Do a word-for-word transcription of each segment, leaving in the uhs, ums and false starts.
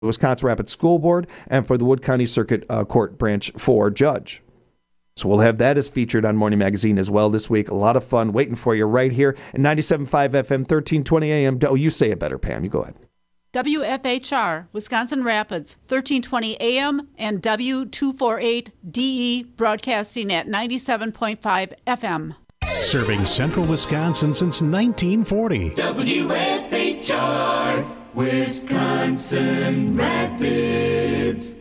Wisconsin Rapids School Board and for the Wood County Circuit uh, Court Branch four judge. So we'll have that as featured on Morning Magazine as well this week. A lot of fun waiting for you right here at ninety-seven point five F M, thirteen twenty A M. Oh, you say it better, Pam. You go ahead. W F H R, Wisconsin Rapids, thirteen twenty A M, and W two forty-eight D E, broadcasting at ninety-seven point five F M. Serving central Wisconsin since nineteen forty. W F H R, Wisconsin Rapids.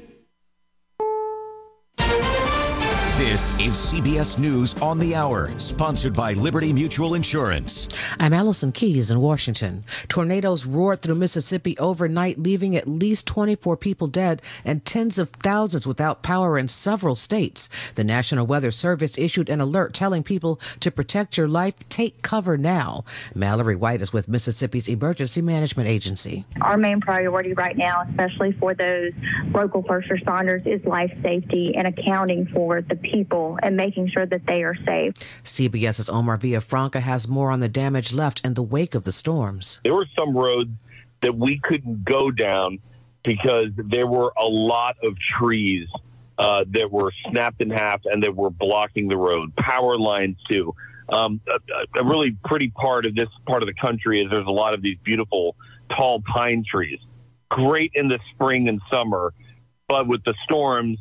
This is C B S News on the Hour, sponsored by Liberty Mutual Insurance. I'm Allison Keyes in Washington. Tornadoes roared through Mississippi overnight, leaving at least twenty-four people dead and tens of thousands without power in several states. The National Weather Service issued an alert telling people to protect your life. Take cover now. Mallory White is with Mississippi's Emergency Management Agency. Our main priority right now, especially for those local first responders, is life safety and accounting for the people and making sure that they are safe. CBS's Omar Villafranca has more on the damage left in the wake of the storms. There were some roads that we couldn't go down because there were a lot of trees uh, that were snapped in half and that were blocking the road. Power lines, too. Um, a, a really pretty part of this part of the country is there's a lot of these beautiful tall pine trees. Great in the spring and summer, but with the storms,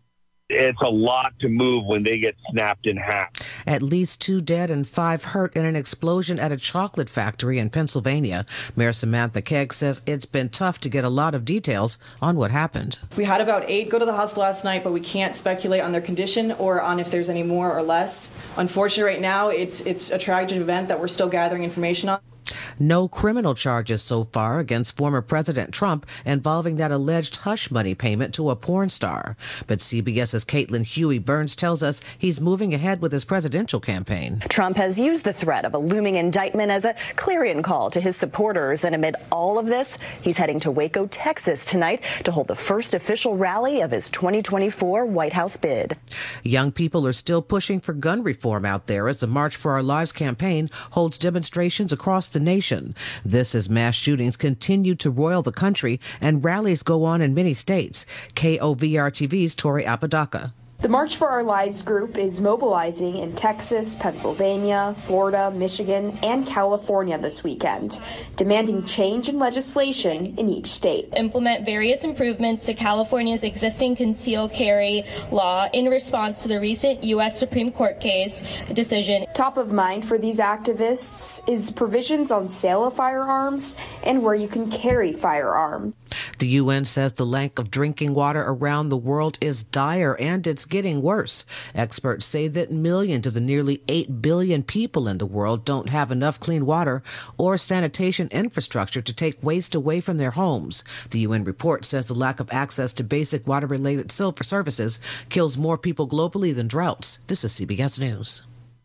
it's a lot to move when they get snapped in half. At least two dead and five hurt in an explosion at a chocolate factory in Pennsylvania. Mayor Samantha Kegg says it's been tough to get a lot of details on what happened. We had about eight go to the hospital last night, but we can't speculate on their condition or on if there's any more or less. Unfortunately, right now, it's it's a tragic event that we're still gathering information on. No criminal charges so far against former President Trump involving that alleged hush money payment to a porn star. But CBS's Caitlin Huey Burns tells us he's moving ahead with his presidential campaign. Trump has used the threat of a looming indictment as a clarion call to his supporters. And amid all of this, he's heading to Waco, Texas tonight to hold the first official rally of his twenty twenty-four White House bid. Young people are still pushing for gun reform out there as the March for Our Lives campaign holds demonstrations across the nation. This as mass shootings continue to roil the country and rallies go on in many states. K O V R T V's Tori Apodaca. The March for Our Lives group is mobilizing in Texas, Pennsylvania, Florida, Michigan, and California this weekend, demanding change in legislation in each state. Implement various improvements to California's existing concealed carry law in response to the recent U S Supreme Court case decision. Top of mind for these activists is provisions on sale of firearms and where you can carry firearms. The U N says the lack of drinking water around the world is dire and it's getting worse. Experts say that millions of the nearly eight billion people in the world don't have enough clean water or sanitation infrastructure to take waste away from their homes. The U N report says the lack of access to basic water-related services kills more people globally than droughts. This is C B S News.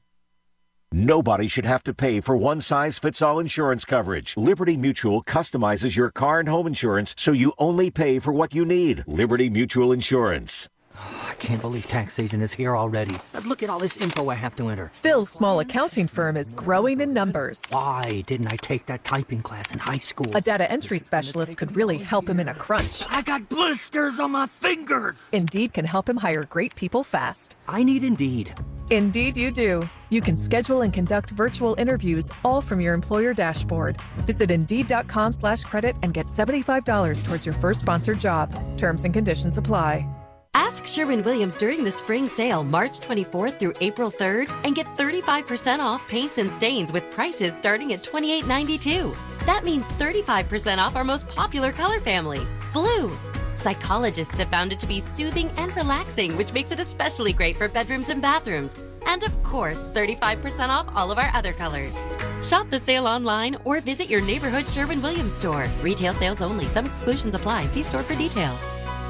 Nobody should have to pay for one-size-fits-all insurance coverage. Liberty Mutual customizes your car and home insurance so you only pay for what you need. Liberty Mutual Insurance. Oh, I can't believe tax season is here already. Look at all this info I have to enter. Phil's small accounting firm is growing in numbers. Why didn't I take that typing class in high school? A data entry specialist could really help him in a crunch. I got blisters on my fingers. Indeed can help him hire great people fast. I need Indeed. Indeed you do. You can schedule and conduct virtual interviews all from your employer dashboard. Visit Indeed.com slash credit and get seventy-five dollars towards your first sponsored job. Terms and conditions apply. Ask Sherwin-Williams during the spring sale, March twenty-fourth through April third, and get thirty-five percent off paints and stains with prices starting at twenty-eight ninety-two. That means thirty-five percent off our most popular color family, blue. Psychologists have found it to be soothing and relaxing, which makes it especially great for bedrooms and bathrooms. And of course, thirty-five percent off all of our other colors. Shop the sale online or visit your neighborhood Sherwin-Williams store. Retail sales only. Some exclusions apply. See store for details.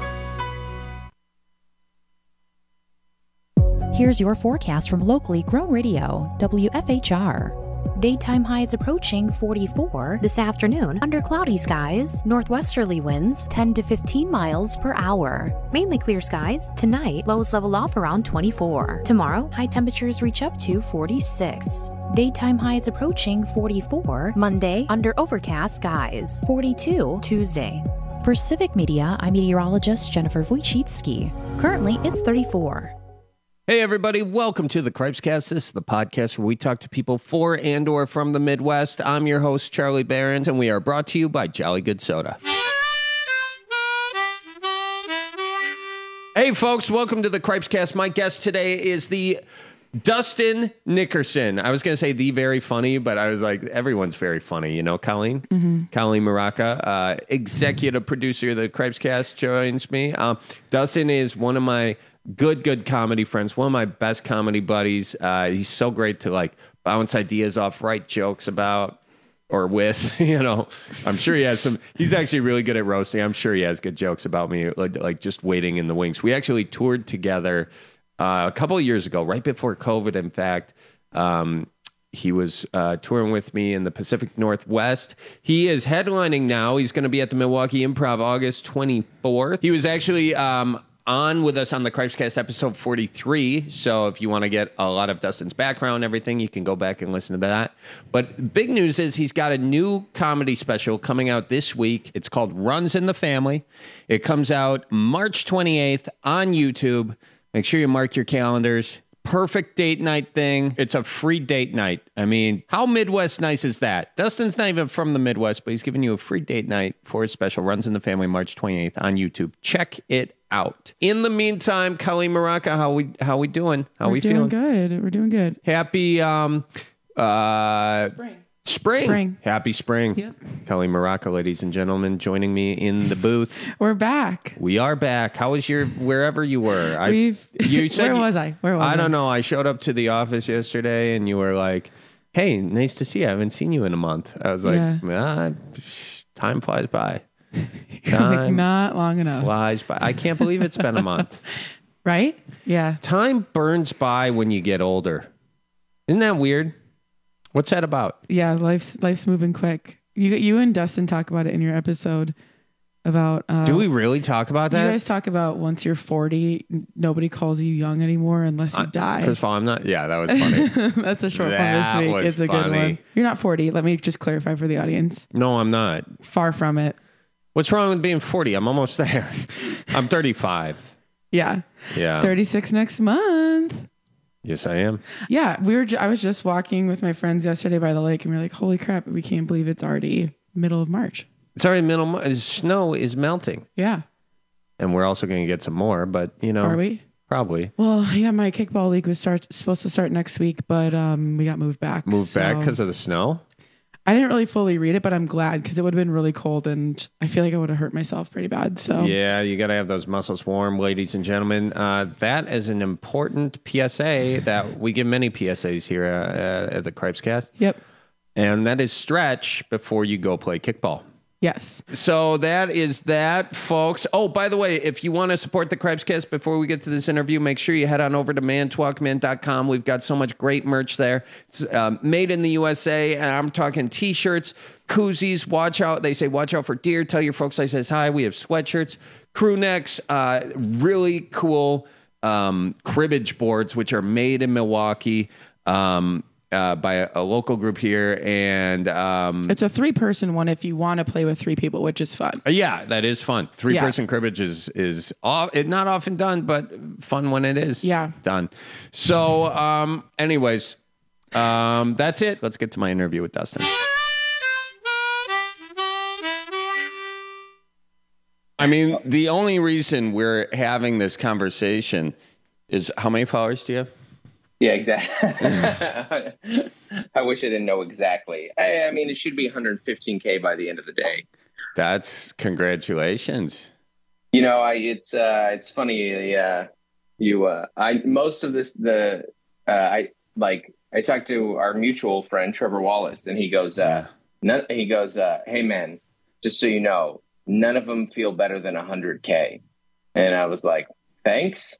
Here's your forecast from locally grown radio, W F H R. Daytime highs approaching forty-four this afternoon under cloudy skies, northwesterly winds ten to fifteen miles per hour. Mainly clear skies. Tonight, lows level off around twenty-four. Tomorrow, high temperatures reach up to forty-six. Daytime highs approaching forty-four Monday under overcast skies. forty-two Tuesday. For Civic Media, I'm meteorologist Jennifer Wojcicki. Currently, it's thirty-four. Hey everybody, welcome to the Cripescast. This is the podcast where we talk to people for and or from the Midwest. I'm your host, Charlie Behrens, and we are brought to you by Jolly Good Soda. Hey folks, welcome to the Cripescast. My guest today is the Dustin Nickerson. I was going to say the very funny, but I was like, everyone's very funny. You know, Colleen? Mm-hmm. Colleen Maraca, uh, executive producer of the Cripescast, joins me. Um, Dustin is one of my good, good comedy friends, one of my best comedy buddies. Uh, he's so great to like bounce ideas off, write jokes about or with, you know. I'm sure he has some, he's actually really good at roasting. I'm sure he has good jokes about me, like, like just waiting in the wings. We actually toured together Uh, a couple of years ago, right before COVID, in fact. Um, he was uh, touring with me in the Pacific Northwest. He is headlining now. He's going to be at the Milwaukee Improv August twenty-fourth. He was actually um, on with us on the Cripescast episode forty-three. So if you want to get a lot of Dustin's background and everything, you can go back and listen to that. But big news is he's got a new comedy special coming out this week. It's called Runs in the Family. It comes out March twenty-eighth on YouTube. Make sure you mark your calendars. Perfect date night thing. It's a free date night. I mean, how Midwest nice is that? Dustin's not even from the Midwest, but he's giving you a free date night for his special Runs in the Family March twenty-eighth on YouTube. Check it out. In the meantime, Colleen Maraca, how we how we doing? How We're we doing feeling? good. We're doing good. Happy um uh Spring. Spring. Spring. Happy spring. Yep. Colleen Maraca, ladies and gentlemen, joining me in the booth. We're back. We are back. How was your wherever you were? I, We've, you said where you- was I? Where was I? I don't know. I showed up to the office yesterday and you were like, "Hey, nice to see you. I haven't seen you in a month." I was like, Yeah. ah, psh, time flies by. like Time not long enough. flies by. I can't believe it's been a month. Right? Yeah. Time burns by when you get older. Isn't that weird? What's that about? Yeah. Life's life's moving quick. You you and Dustin talk about it in your episode about. Uh, Do we really talk about that? You guys talk about once you're forty, n- nobody calls you young anymore unless you Uh, die. First of all, I'm not. Yeah, that was funny. That's a short That one this week. was It's a good funny. one. You're not forty. Let me just clarify for the audience. No, I'm not. Far from it. What's wrong with being forty? I'm almost there. I'm thirty-five. Yeah. Yeah. thirty-six next month. Yes, I am. Yeah, we were. Ju- I was just walking with my friends yesterday by the lake, and we were like, "Holy crap! We can't believe it's already middle of March." It's already middle. Mar- Snow is melting. Yeah. And we're also going to get some more, but you know, Are we? Probably. Well, yeah, my kickball league was start supposed to start next week, but um, we got moved back. Moved back so- because of the snow. I didn't really fully read it, but I'm glad because it would have been really cold, and I feel like I would have hurt myself pretty bad. So Yeah, you got to have those muscles warm, ladies and gentlemen. Uh, that is an important P S A that we give many P S As here uh, at the Cripescast. Yep. And that is stretch before you go play kickball. Yes. So that is that, folks. Oh, by the way, if you want to support the Cripescast before we get to this interview, make sure you head on over to mantalk mint dot com. We've got so much great merch there. It's um, made in the U S A, and I'm talking T-shirts, koozies. Watch out. They say watch out for deer. Tell your folks I says hi. We have sweatshirts, crew necks, uh, really cool um, cribbage boards, which are made in Milwaukee. Um Uh, by a, a local group here, and um, It's a three person one if you want to play with three people, which is fun. yeah, that is fun. Three Yeah. person cribbage is is off, it not often done, but fun when it is. Yeah. done. So, um, anyways, um, that's it. Let's get to my interview with Dustin. I mean, the only reason we're having this conversation is how many followers do you have? Yeah, exactly. I wish I didn't know exactly. I, I mean, it should be one hundred fifteen K by the end of the day. That's congratulations. You know, I it's uh, it's funny. Uh, you, uh, I most of this the uh, I like I talked to our mutual friend Trevor Wallace, and he goes, uh, none, he goes, uh, hey man, just so you know, none of them feel better than one hundred K, and I was like, thanks.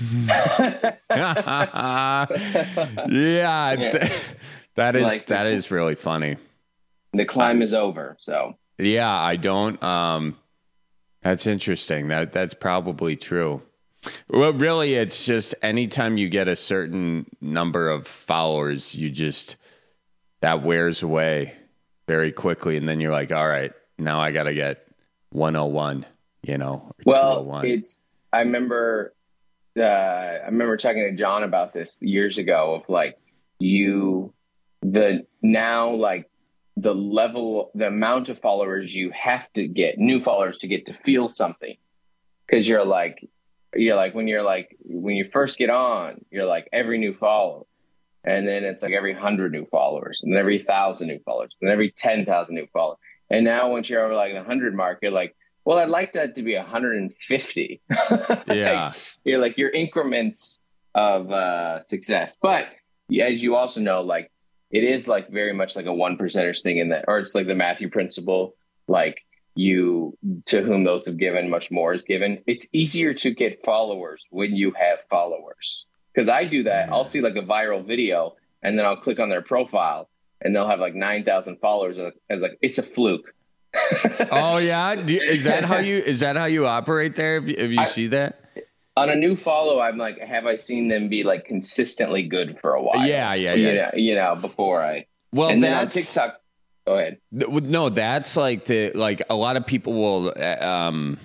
yeah, th- that is Like- that is really funny. The climb is over. So Yeah, I don't. Um, that's interesting. That that's probably true. Well, really, it's just anytime you get a certain number of followers, you just that wears away very quickly, and then you're like, all right, now I got to get one oh one, you know, or Well, two oh one. it's, I remember, uh, I remember talking to John about this years ago of like you, the now like the level, the amount of followers you have to get, new followers to get to feel something. Cause you're like, you're like, when you're like, when you first get on, you're like every new follower. And then it's like every hundred new followers, and then every thousand new followers, and every ten thousand new followers. And now once you're over like the hundred mark, you're like, well, I'd like that to be one hundred fifty. Yeah. Like, you're like your increments of uh, success. But as you also know, like it is like very much like a one percenters thing in that, or it's like the Matthew principle, like you, to whom those have given, much more is given. It's easier to get followers when you have followers. Because I do that. I'll see like a viral video and then I'll click on their profile and they'll have like nine thousand followers. And it's like, it's a fluke. Oh yeah. Do you, is that how you, is that how you operate there? If you, if you I, see that on a new follow, I'm like, have I seen them be like consistently good for a while? Yeah. Yeah. You Yeah. know, you know before I, well, and then on that's, TikTok, go ahead. No, that's like the, like a lot of people will, um,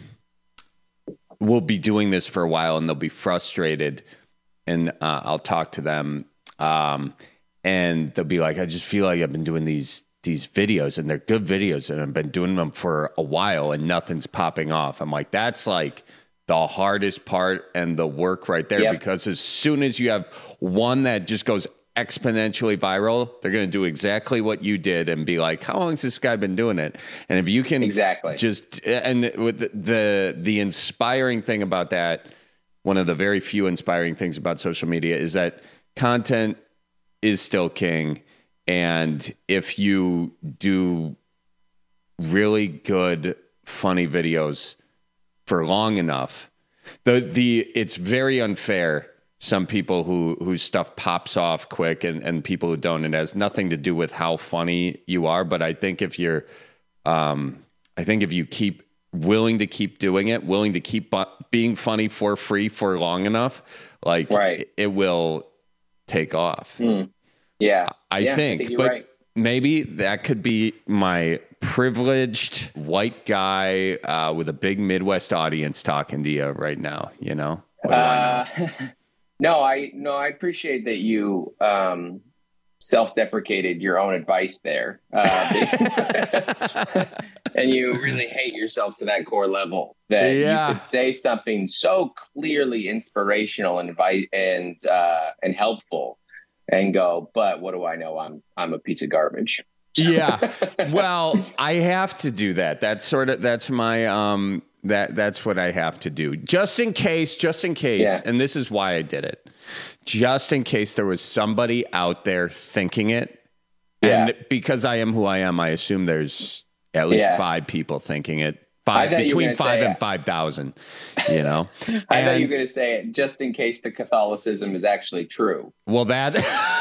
will be doing this for a while and they'll be frustrated. And uh, I'll talk to them, um, and they'll be like, "I just feel like I've been doing these these videos, and they're good videos, and I've been doing them for a while, and nothing's popping off." I'm like, "That's like the hardest part and the work right there, yep. Because as soon as you have one that just goes exponentially viral, they're going to do exactly what you did and be like, how long has this guy been doing it?" And if you can exactly just and with the the, the inspiring thing about that. One of the very few inspiring things about social media is that content is still king. And if you do really good, funny videos for long enough, the the it's very unfair. Some people who whose stuff pops off quick and, and people who don't. It has nothing to do with how funny you are. But I think if you're, um, I think if you keep willing to keep doing it, willing to keep bu- being funny for free for long enough, like right. it, it will take off. Mm. Yeah. I yeah, think, I think but right. maybe that could be my privileged white guy uh, with a big Midwest audience talking to you right now. You know? What do uh, I know? no, I, no, I appreciate that you, um, self-deprecated your own advice there. Uh, and you really hate yourself to that core level that yeah. you could say something so clearly inspirational and invite and uh, and helpful, and go, but what do I know? I'm I'm a piece of garbage. Yeah. Well, I have to do that. That's sort of that's my um that that's what I have to do. Just in case, just in case, yeah. and this is why I did it. Just in case there was somebody out there thinking it. And yeah. because I am who I am, I assume there's at least yeah. five people thinking it. Five between five and five thousand, you know. I and, thought you were going to say it just in case the Catholicism is actually true. Well, that.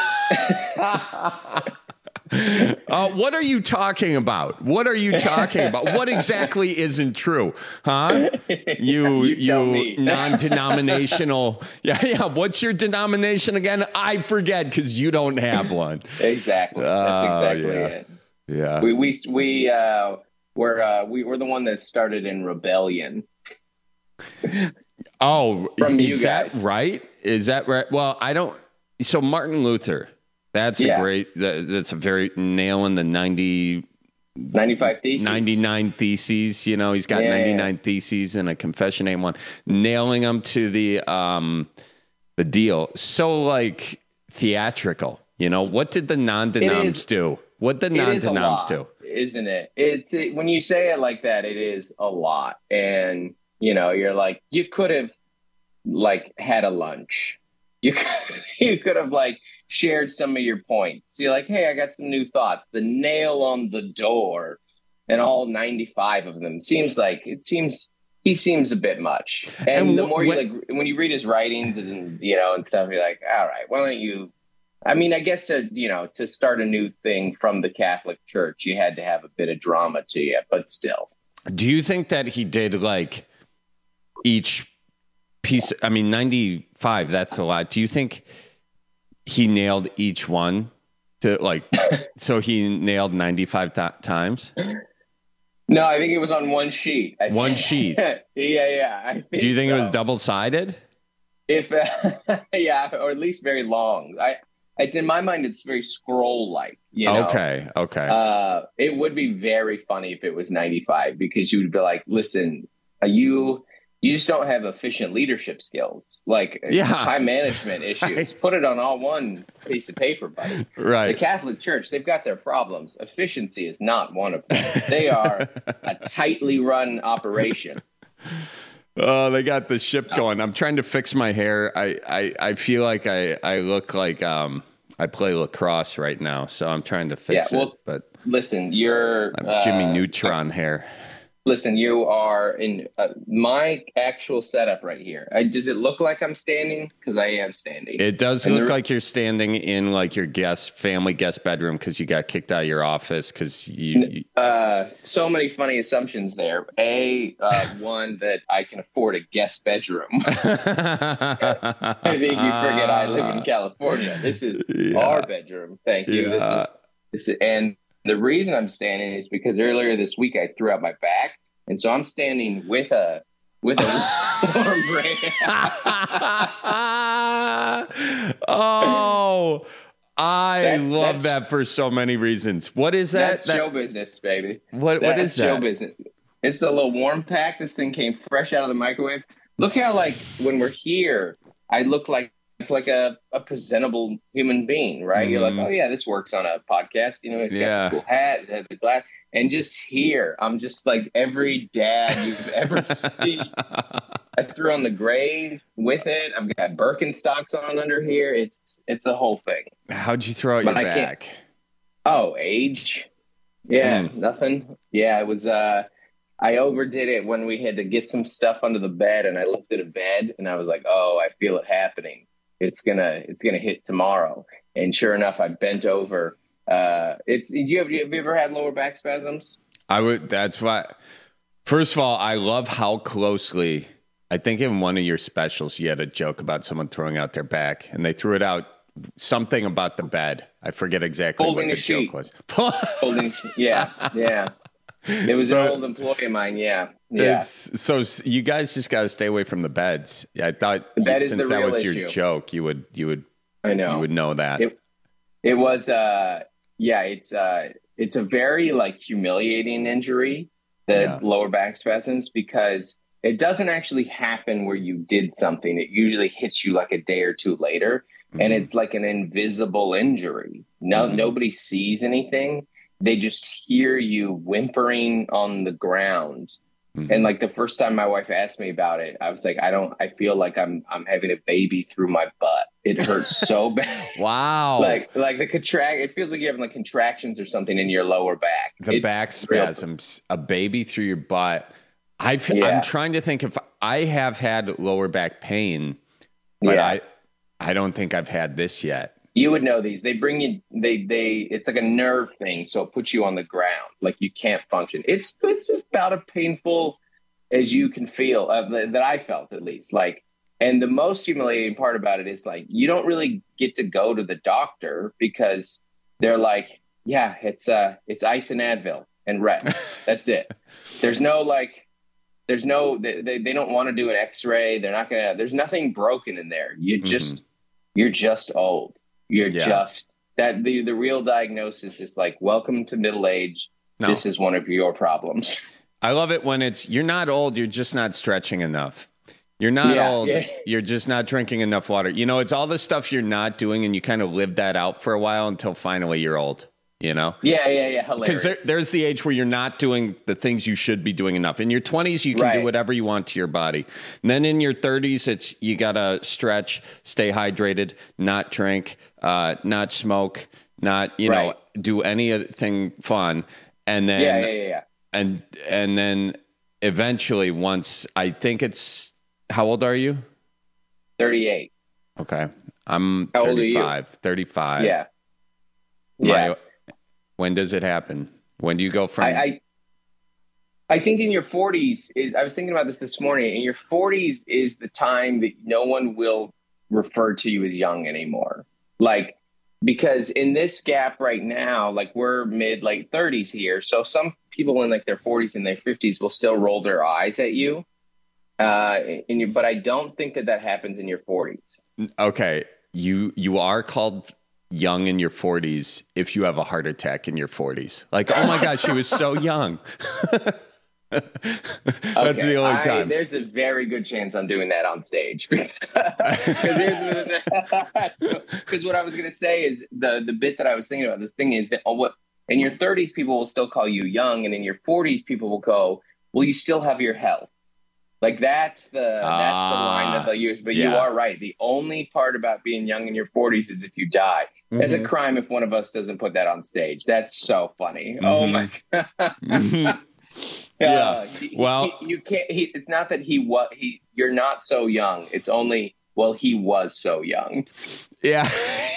uh, what are you talking about? What are you talking about? What exactly isn't true, huh? You you, you non-denominational. Yeah, yeah. What's your denomination again? I forget because you don't have one. Exactly. That's exactly uh, yeah. it. Yeah. We we we uh. We're uh, we we're the one that started in rebellion. Oh, From is you that guys. right? Is that right? Well, I don't. So Martin Luther, that's Yeah. a great. That, that's a very nailing the ninety. ninety-five theses. ninety-nine theses. You know, he's got Yeah, ninety-nine yeah. theses and a confession ain't one. Nailing them to the um the deal. So like theatrical. You know, what did the non-denoms is- do? What did the It is a non-denoms lot, do? isn't it? It's it, when you say it like that, it is a lot, and you know, you're like, you could have like had a lunch. You could, you could have like shared some of your points. You're like, hey, I got some new thoughts. The nail on the door, and all ninety-five of them seems like it seems. He seems a bit much, and, And the wh- more you when- like, when you read his writings and you know and stuff, you're like, all right, why don't you? I mean, I guess to, you know, to start a new thing from the Catholic Church, you had to have a bit of drama to you, but still. Do you think that he did like each piece? I mean, ninety-five, that's a lot. Do you think he nailed each one to like, so he nailed ninety-five th- times? No, I think it was on one sheet. I One think. sheet. yeah, yeah. I think Do you think so. it was double sided? If uh, yeah, or at least very long. I, it's in my mind, it's very scroll like. You know? Okay. Okay. Uh, it would be very funny if it was ninety-five because you would be like, listen, are you you just don't have efficient leadership skills, like Yeah. time management issues. Right. Put it on all one piece of paper, buddy. Right. The Catholic Church, they've got their problems. Efficiency is not one of them. They are a tightly run operation. Oh, they got the ship going. I'm trying to fix my hair. I, I, I feel like I, I look like um I play lacrosse right now, so I'm trying to fix Yeah, well, it. But Listen, you're I'm Jimmy uh, Neutron hair. Listen, you are in uh, my actual setup right here. I, does it look like I'm standing? Because I am standing. It does And look the- like you're standing in like your guest family guest bedroom because you got kicked out of your office because you, you Uh, so many funny assumptions there. A, uh, one, that I can afford a guest bedroom. I think you forget I live in California. This is Yeah. our bedroom. Thank you. Yeah. This is, this is, and the reason I'm standing is because earlier this week I threw out my back. And so I'm standing with a, with a warm oh, I That's- love that's- that for so many reasons. What is that? That's That- show business, baby. What- what That's is show that? business. It's a little warm pack. This thing came fresh out of the microwave. Look how, like, when we're here, I look like like a, a presentable human being, right? You're like, Mhm. oh yeah, this works on a podcast. You know, he's Yeah. got the cool hat, it has the glass, and just here, I'm just like every dad you've ever seen. I threw on the grave with it. I've got Birkenstocks on under here. It's it's a whole thing. How'd you throw out But your I can't- back? Oh, age. Yeah, Mm. nothing. Yeah, it was uh I overdid it when we had to get some stuff under the bed and I looked at a bed and I was like, "Oh, I feel it happening. It's going to it's going to hit tomorrow." And sure enough, I bent over. Uh it's you have, have you ever had lower back spasms? I would. That's why. First of all, I love how closely. I think in one of your specials, you had a joke about someone throwing out their back, and they threw it out. Something about the bed. I forget exactly Folding what a the sheet. joke was. Holding yeah, yeah. It was So- an old employee of mine, yeah. Yeah. It's, so s- you guys just got to stay away from the beds. Yeah, I thought The bed is since the that real was your issue. joke, you would you would I know. you would know that. It, it was, uh, yeah, it's uh, it's a very like humiliating injury, the Yeah. lower back spasms, because it doesn't actually happen where you did something. It usually hits you like a day or two later, and it's like an invisible injury. No, nobody sees anything. They just hear you whimpering on the ground. And like the first time my wife asked me about it, I was like, I don't, I feel like I'm, I'm having a baby through my butt. It hurts so bad. Wow. Like, like the contract, it feels like you're having like contractions or something in your lower back. The It's back real- spasms, a baby through your butt. I've, Yeah. I'm trying to think if I have had lower back pain, but Yeah. I, I don't think I've had this yet. You would know these. They bring you, they, they, it's like a nerve thing. So it puts you on the ground. Like you can't function. It's, it's about as painful as you can feel, uh, that that I felt at least. Like, and the most humiliating part about it is like, you don't really get to go to the doctor because they're like, yeah, it's, uh, it's ice and Advil and rest. That's it. There's no like, there's no, they, they, they don't want to do an x-ray. They're not going to, there's nothing broken in there. You just, you're just old. You're Yeah. just that the, the real diagnosis is like, welcome to middle age. No. This is one of your problems. I love it when it's, you're not old, you're just not stretching enough. You're not Yeah, old, yeah. you're just not drinking enough water. You know, it's all the stuff you're not doing and you kind of live that out for a while until finally you're old, you know? Yeah, yeah, yeah. Because Hilarious. there, there's the age where you're not doing the things you should be doing enough. In your twenties, you can do Right. whatever you want to your body. And then in your thirties, it's you got to stretch, stay hydrated, not drink, uh, not smoke, not, you know, Right. do anything fun. And then, yeah, yeah, yeah, yeah. and, and then eventually once, I think it's, how old are you? thirty-eight. Okay. I'm How old are you? thirty-five. thirty-five. Yeah. My- Yeah. When does it happen? When do you go from? I, I I think in your forties is I was thinking about this this morning. In your forties is the time that no one will refer to you as young anymore. Like because in this gap right now, like we're mid late thirties here, so some people in like their forties and their fifties will still roll their eyes at you. Uh, in your, but I don't think that that happens in your forties. Okay, you you are called young in your forties if you have a heart attack in your forties. Like, oh my gosh, she was so young. That's Okay, the only I- time. there's a very good chance I'm doing that on stage. Because what I was going to say is the the bit that I was thinking about. The thing is that oh, what in your thirties people will still call you young, and in your forties people will go, "Well, you still have your health." Like that's the that's the line that they'll use. But you yeah. are right. The only part about being young in your forties is if you die. It's a Mhm. crime if one of us doesn't put that on stage. That's so funny. Oh my god. Mhm. Yeah. Yeah. he- Well- he- you can't. He, it's not that he was. He. You're not so young. It's only. Well, he was so young. Yeah.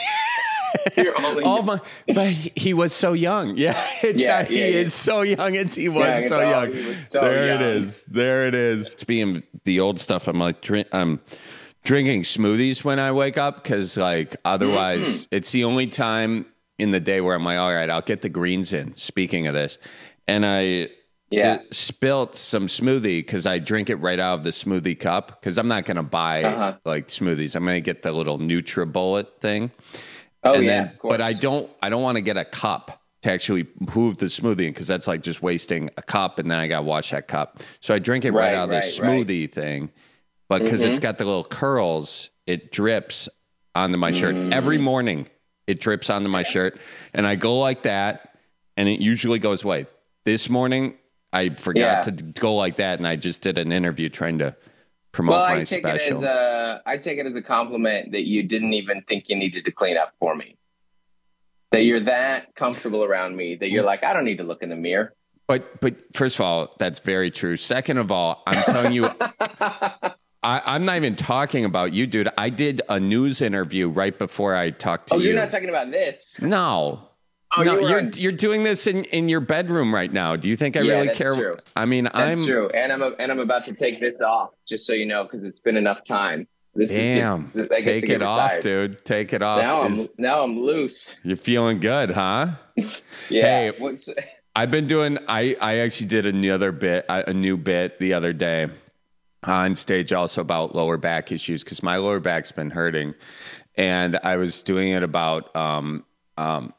You're only. Oh my! But he he was so young. Yeah, it's Yeah, not. He yeah, yeah. is so young. It's he was Yeah, it's so all- young. he was so there it young. is. There it is. Speaking of the old stuff, I'm like drink. I'm drinking smoothies when I wake up because like otherwise, Mm-hmm. it's the only time in the day where I'm like, all right, I'll get the greens in. Speaking of this, and I. Yeah. th- spilt some smoothie because I drink it right out of the smoothie cup because I'm not going to buy Uh-huh. like smoothies. I'm going to get the little NutriBullet thing. Oh And yeah, then- of course. but I don't. I don't want to get a cup to actually move the smoothie in because that's like just wasting a cup, and then I got to wash that cup. So I drink it right, Right, out of the right, right. smoothie thing. But because it's Mhm. got the little curls, it drips onto my shirt Mm. every morning. It drips onto my shirt, and I go like that, and it usually goes away. This morning, I forgot Yeah. to go like that, and I just did an interview trying to promote Well, my I take special. it as a. I take it as a compliment that you didn't even think you needed to clean up for me. That you're that comfortable around me that you're like, I don't need to look in the mirror. But but first of all, that's very true. Second of all, I'm telling you, I, I'm not even talking about you, dude. I did a news interview right before I talked to Oh, you. you're not talking about this. No. Oh, no, you were you're on- you're doing this in, in your bedroom right now. Do you think I Yeah, really that's care? true. I mean, That's I'm true, and I'm a, and I'm about to take this off just so you know because it's been enough time. This damn. is I get Take to get it off, retired. dude. Take it off. Now I'm Is- now I'm loose. you're feeling good, huh? Yeah. Hey, What's, I've been doing. I I actually did another bit, a new bit the other day on stage, also about lower back issues because my lower back's been hurting, and I was doing it about. Um, um,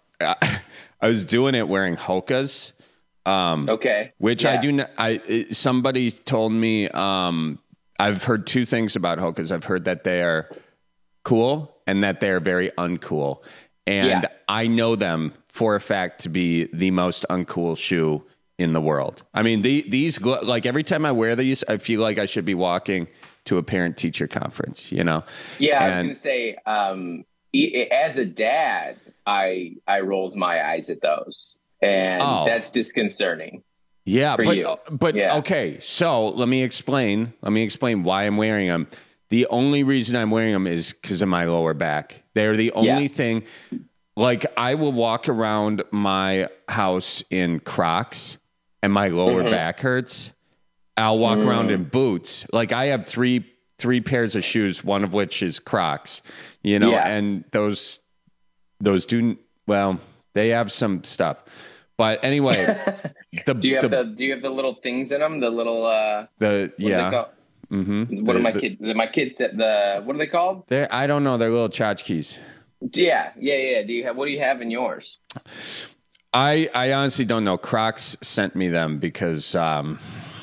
I was doing it wearing Hokas. Um, okay. Which I Yeah. do. Not, I it- somebody told me. Um, I've heard two things about Hokas. I've heard that they are cool and that they are very uncool. And Yeah. I know them for a fact to be the most uncool shoe in the world. I mean, the, these, gl- like every time I wear these, I feel like I should be walking to a parent teacher conference, you know? Yeah, I was And- going to say, um, e- as a dad, I I rolled my eyes at those, and Oh. that's disconcerting. Yeah, for but you. uh, but Yeah. okay. So let me explain. Let me explain why I'm wearing them. The only reason I'm wearing them is because of my lower back. They're the only Yeah. thing. Like I will walk around my house in Crocs, and my lower Mhm. back hurts. I'll walk around Mm. in boots. Like I have three three pairs of shoes, one of which is Crocs. You know, Yeah. and those those do well. They have some stuff. But anyway, the Do you have the, the, Do you have the little things in them? The little uh, the what do they yeah. call- Mm-hmm. What are my kids? My kids said the what are they called? They're, I don't know. They're little tchotchkes. Yeah, yeah, yeah. Do you have what do you have in yours? I I honestly don't know. Crocs sent me them because um,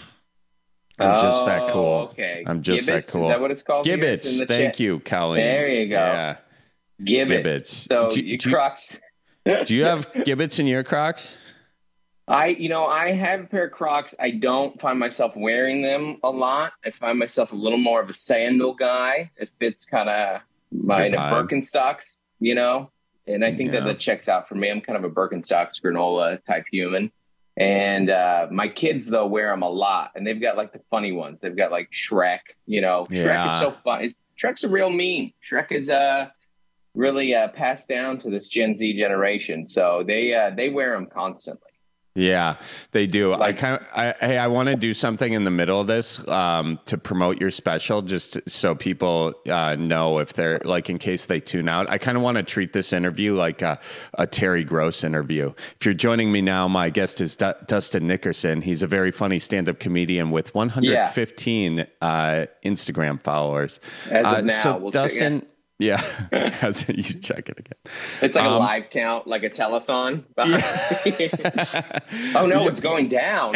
I'm just that Oh, cool. okay. I'm just Gibbets? that cool. Is that what it's called here? It's in Gibbets. the Thank chat. you, Colleen. There you go. Yeah. Gibbets. Gibbets. So Do- you do you- Crocs. Do you have gibbets in your Crocs? I, you know, I have a pair of Crocs. I don't find myself wearing them a lot. I find myself a little more of a sandal guy. It fits kind of my Your vibe. Birkenstocks, you know, and I think Yeah. that that checks out for me. I'm kind of a Birkenstocks granola type human. And uh, my kids, though, wear them a lot. And they've got like the funny ones. They've got like Shrek, you know, Shrek Yeah. is so fun. It's, Shrek's a real meme. Shrek is uh, really uh, passed down to this Gen Z generation. So they uh, they wear them constantly. Yeah, they do. Like, I kind of, I, hey, I want to do something in the middle of this um, to promote your special, just so people uh, know if they're like, in case they tune out. I kind of want to treat this interview like a, a Terry Gross interview. If you're joining me now, my guest is D- Dustin Nickerson. He's a very funny stand-up comedian with one hundred fifteen yeah. uh, Instagram followers. As of uh, now, so we'll Dustin. Check Yeah, as you check it again. It's like um, a live count, like a telethon. Yeah. Oh no, it's going down.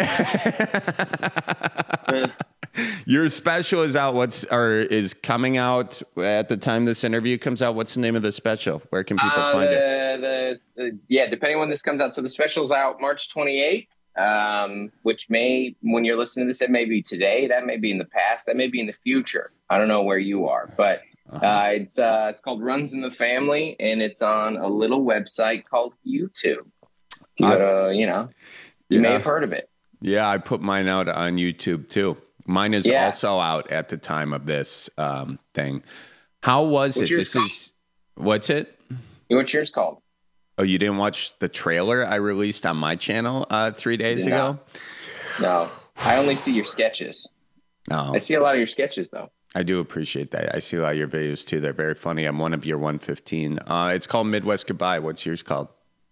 Your special is out. What's or is coming out at the time this interview comes out? What's the name of the special? Where can people uh, find the, it? The, the yeah, depending on when this comes out. So the special's out March twenty-eighth, um, which may, when you're listening to this, it may be today. That may be in the past. That may be in the future. I don't know where you are, but. Uh-huh. Uh, it's uh, it's called Runs in the Family, and it's on a little website called YouTube. You, uh, you know, you yeah. may have heard of it. Yeah, I put mine out on YouTube too. Mine is yeah. also out at the time of this um, thing. How was what's it? This called? is what's it? What's yours called? Oh, you didn't watch the trailer I released on my channel uh, three days no. ago? No, I only see your sketches. No, I see a lot of your sketches though. I do appreciate that. I see a lot of your videos too. They're very funny. I'm one of your one fifteen. Uh, it's called Midwest Goodbye. What's yours called?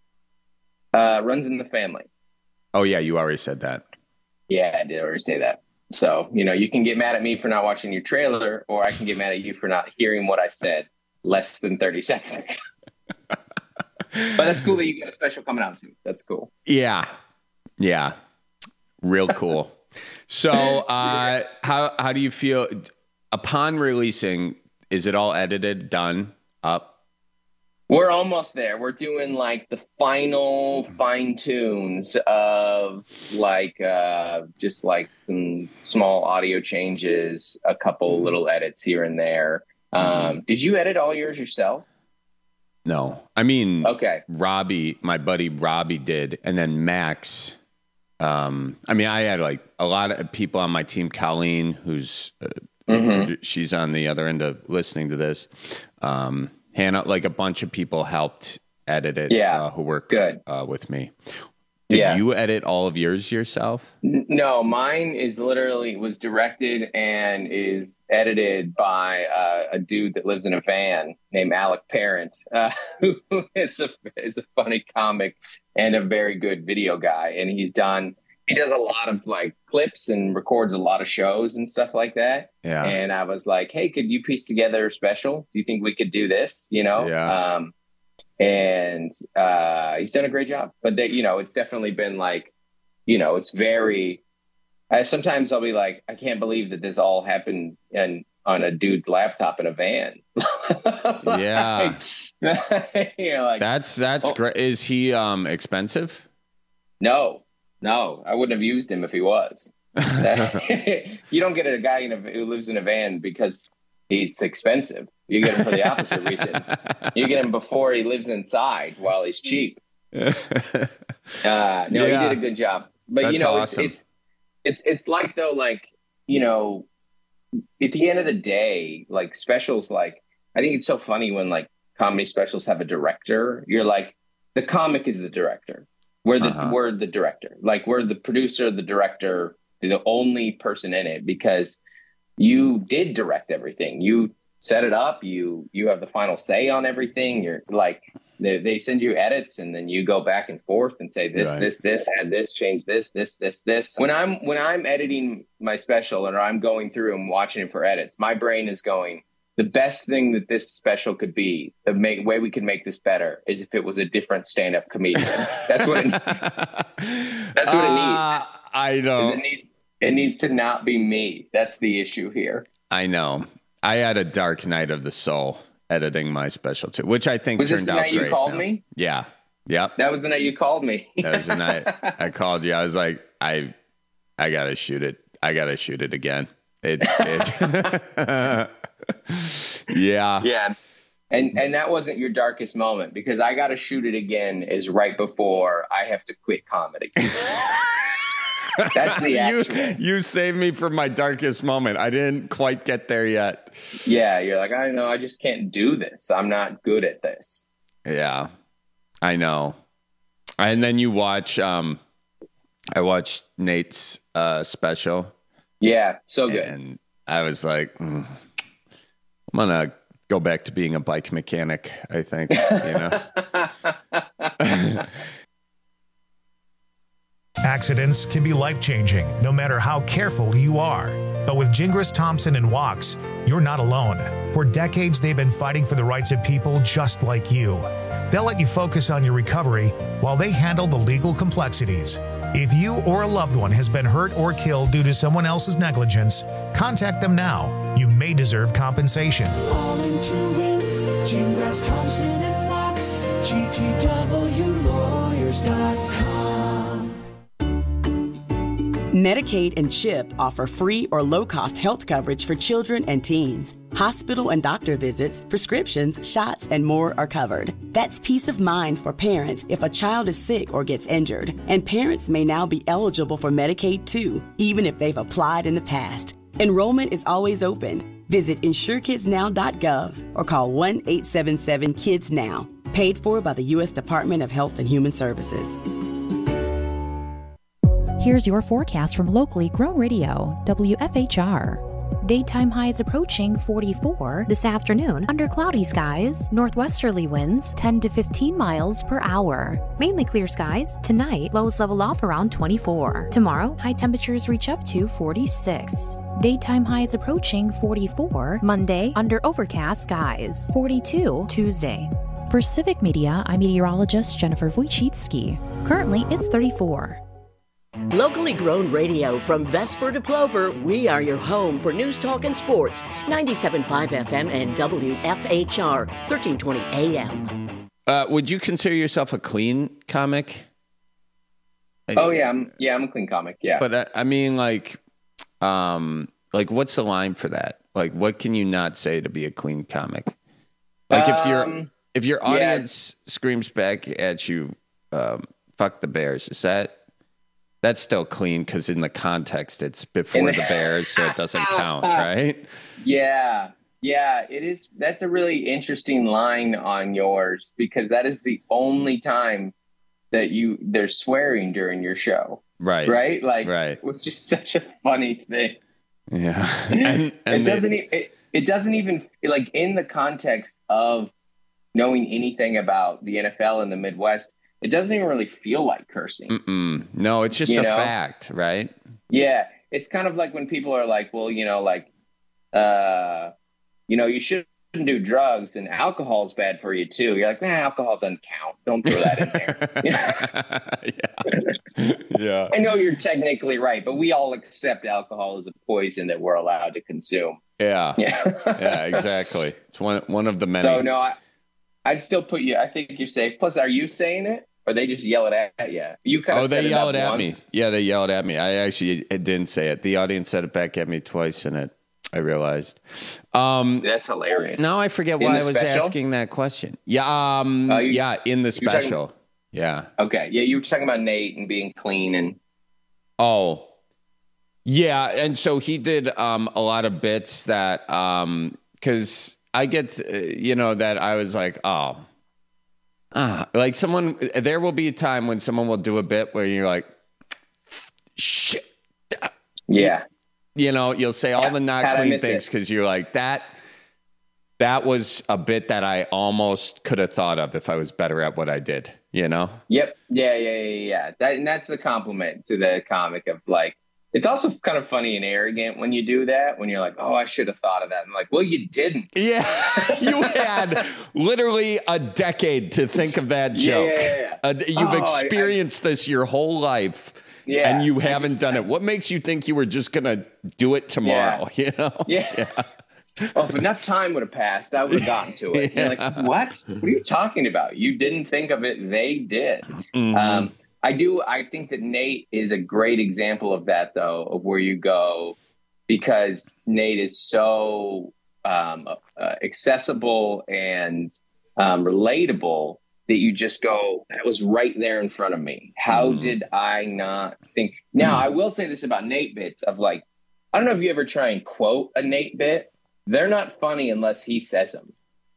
Uh, Runs in the Family. Oh, yeah. You already said that. Yeah, I did already say that. So, you know, you can get mad at me for not watching your trailer, or I can get mad at you for not hearing what I said less than thirty seconds. But that's cool that you got a special coming out too. That's cool. Yeah. Yeah. Real cool. So uh, how how do you feel upon releasing? Is it all edited, done, up? We're almost there. We're doing like the final fine tunes of like uh, just like some small audio changes, a couple little edits here and there. Um, mm-hmm. Did you edit all yours yourself? No. I mean, okay. Robbie, my buddy Robbie did, and then Max. Um, I mean, I had like a lot of people on my team. Colleen, who's uh, mm-hmm. she's on the other end of listening to this. Um, Hannah, like a bunch of people helped edit it. Yeah, uh, who work good uh, with me. Did yeah. you edit all of yours yourself? No, mine is literally was directed and is edited by uh, a dude that lives in a van named Alec Parent, uh, who is a is a funny comic and a very good video guy. And he's done he does a lot of like clips and records a lot of shows and stuff like that. Yeah. And I was like, hey, could you piece together a special? Do you think we could do this? You know? Yeah. Um, and uh, he's done a great job. But, they, you know, it's definitely been like, you know, it's very, uh, sometimes I'll be like, I can't believe that this all happened in, on a dude's laptop in a van. Yeah. you know, like, that's, that's oh, great. Is he um, expensive? No, no, I wouldn't have used him if he was. You don't get a guy in a, who lives in a van because he's expensive. You get him for the opposite reason. You get him before he lives inside while he's cheap. Uh, no, yeah. He did a good job. But That's you know, awesome. it's, it's it's it's like though, like, you know, at the end of the day, like specials, like I think it's so funny when like comedy specials have a director. You're like, the comic is the director. We're the uh-huh. we're the director. Like we're the producer, the director, the only person in it because you did direct everything. You set it up. You you have the final say on everything. You're like they, they send you edits, and then you go back and forth and say this, right. this, this, add this, change this, this, this, this. When I'm when I'm editing my special and I'm going through and watching it for edits, my brain is going, the best thing that this special could be, the make, way we could make this better, is if it was a different stand-up comedian. That's what it. That's what it needs. Uh, I know. It needs, it needs to not be me. That's the issue here. I know. I had a dark night of the soul editing my special too, which I think was turned this the out night great. You called now. me? Yeah. Yep. That was the night you called me. That was the night I called you. I was like, I, I gotta shoot it. I gotta shoot it again. It, it yeah. Yeah. And and that wasn't your darkest moment because I gotta shoot it again is right before I have to quit comedy. That's the actual. You, you saved me from my darkest moment. I didn't quite get there yet. Yeah, you're like, I know, I just can't do this. I'm not good at this. Yeah, I know. And then you watch, um, I watched Nate's uh, special. Yeah, so good. And I was like, mm, I'm gonna go back to being a bike mechanic. I think, you know. Accidents can be life-changing, no matter how careful you are. But with Gingras, Thompson, and Walks, you're not alone. For decades, they've been fighting for the rights of people just like you. They'll let you focus on your recovery while they handle the legal complexities. If you or a loved one has been hurt or killed due to someone else's negligence, contact them now. You may deserve compensation. All into it, Gingras, Thompson, and Walks, G T W lawyers dot com. Medicaid and CHIP offer free or low-cost health coverage for children and teens. Hospital and doctor visits, prescriptions, shots, and more are covered. That's peace of mind for parents if a child is sick or gets injured. And parents may now be eligible for Medicaid too, even if they've applied in the past. Enrollment is always open. Visit insure kids now dot gov or call one eight seven seven kids now. Paid for by the U S Department of Health and Human Services. Here's your forecast from locally grown radio, W F H R. Daytime highs approaching forty-four this afternoon under cloudy skies, northwesterly winds ten to fifteen miles per hour. Mainly clear skies. Tonight, lows level off around twenty-four. Tomorrow, high temperatures reach up to forty-six. Daytime highs approaching forty-four Monday under overcast skies. forty-two Tuesday. For Civic Media, I'm meteorologist Jennifer Wojcicki. Currently, it's thirty-four. Locally grown radio from Vesper to Plover, we are your home for news, talk, and sports. ninety-seven point five F M and W F H R, thirteen twenty A M. Uh, would you consider yourself a clean comic? Oh yeah, I'm, yeah, I'm a clean comic. Yeah, but uh, I mean, like, um, like, what's the line for that? Like, what can you not say to be a clean comic? Like, if your Um, if your audience yeah. screams back at you, um, "Fuck the Bears," is that? That's still clean because in the context, it's before the Bears, so it doesn't count, right? Yeah, yeah, it is. That's a really interesting line on yours because that is the only time that you there's swearing during your show, right? Right, like, right. Which is such a funny thing. Yeah, and, and it doesn't. They, it, it doesn't even like in the context of knowing anything about the N F L in the Midwest. It doesn't even really feel like cursing. Mm-mm. No, it's just you a know? fact, right? Yeah. It's kind of like when people are like, well, you know, like, uh, you know, you shouldn't do drugs and alcohol is bad for you too. You're like, nah, alcohol doesn't count. Don't throw that in there. yeah. yeah. I know you're technically right, but we all accept alcohol as a poison that we're allowed to consume. Yeah. Yeah. yeah, exactly. It's one, one of the many. So, no, I, I'd still put you, I think you're safe. Plus, are you saying it? Or they just yell it at you? You kind of oh, said they it yelled at once. me. Yeah, they yelled at me. I actually it didn't say it. The audience said it back at me twice, and it I realized. Um, That's hilarious. Now I forget In why the I was special? asking that question. Yeah, um, Uh, you- yeah, in the you're talking- special. Yeah. Okay. Yeah, you were talking about Nate and being clean and Oh, yeah, and so he did um, a lot of bits that because I get uh, you know that I was like, oh. Ah, like someone, there will be a time when someone will do a bit where you're like, shit. Yeah. You know, you'll say all Yeah. the not How'd I clean miss things it? because you're like, that, that was a bit that I almost could have thought of if I was better at what I did, you know? Yep. Yeah, yeah, yeah, yeah. That, and that's the compliment to the comic of like, it's also kind of funny and arrogant when you do that, when you're like, oh, I should have thought of that. I'm like, well, you didn't. Yeah. You had literally a decade to think of that joke. Yeah, yeah, yeah. Uh, you've Oh, I- experienced this your whole life. Yeah. And you I haven't just- done it. What makes you think you were just going to do it tomorrow? You know? Yeah. Well, if enough time would have passed, I would have gotten to it. Yeah. You're like, what? What are you talking about? You didn't think of it. They did. Mhm. Um, I do. I think that Nate is a great example of that, though, of where you go, because Nate is so um, uh, accessible and um, relatable that you just go, that was right there in front of me. How Mhm. did I not think? Now, I will say this about Nate bits of like, I don't know if you ever try and quote a Nate bit. They're not funny unless he says them.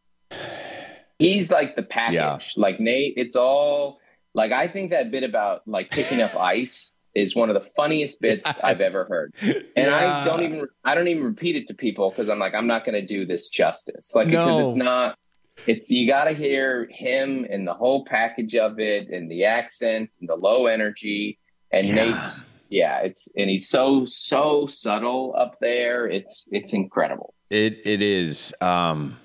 He's like the package. Yeah. Like Nate, it's all like, I think that bit about like picking up ice is one of the funniest bits Yes. I've ever heard. And Yeah. I don't even I don't even repeat it to people because I'm like, I'm not going to do this justice. Like, No. because it's not. It's you got to hear him and the whole package of it, and the accent and the low energy, and Yeah. Nate's. Yeah, it's and he's so so subtle up there. It's it's incredible. It it is. Um,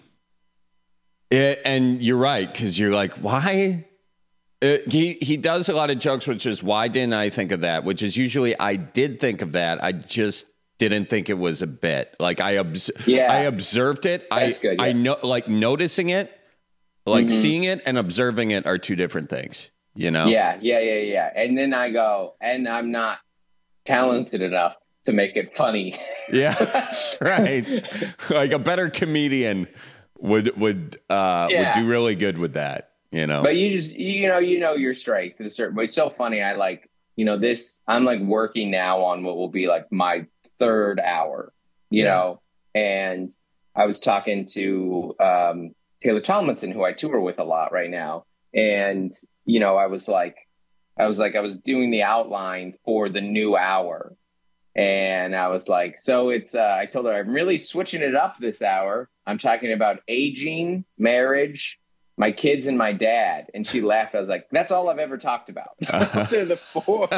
it, and you're right, because you're like, why? Uh, he he does a lot of jokes, which is why didn't I think of that? Which is usually I did think of that. I just didn't think it was a bit. Like I obs- Yeah. I observed it. That's I good, yeah. I know like noticing it, like Mhm. seeing it and observing it are two different things. You know? Yeah, yeah, yeah, yeah. And then I go, and I'm not talented enough to make it funny. Yeah. Right. Like a better comedian would would uh Yeah. would do really good with that. You know? But you just you know you know your strengths at a certain. But it's so funny. I like you know this. I'm like working now on what will be like my third hour. You Yeah. know, and I was talking to um, Taylor Tomlinson, who I tour with a lot right now, and you know I was like, I was like I was doing the outline for the new hour, and I was like, so it's. Uh, I told her I'm really switching it up this hour. I'm talking about aging, marriage, my kids, and my dad. And she laughed. I was like, that's all I've ever talked about. Those are the four.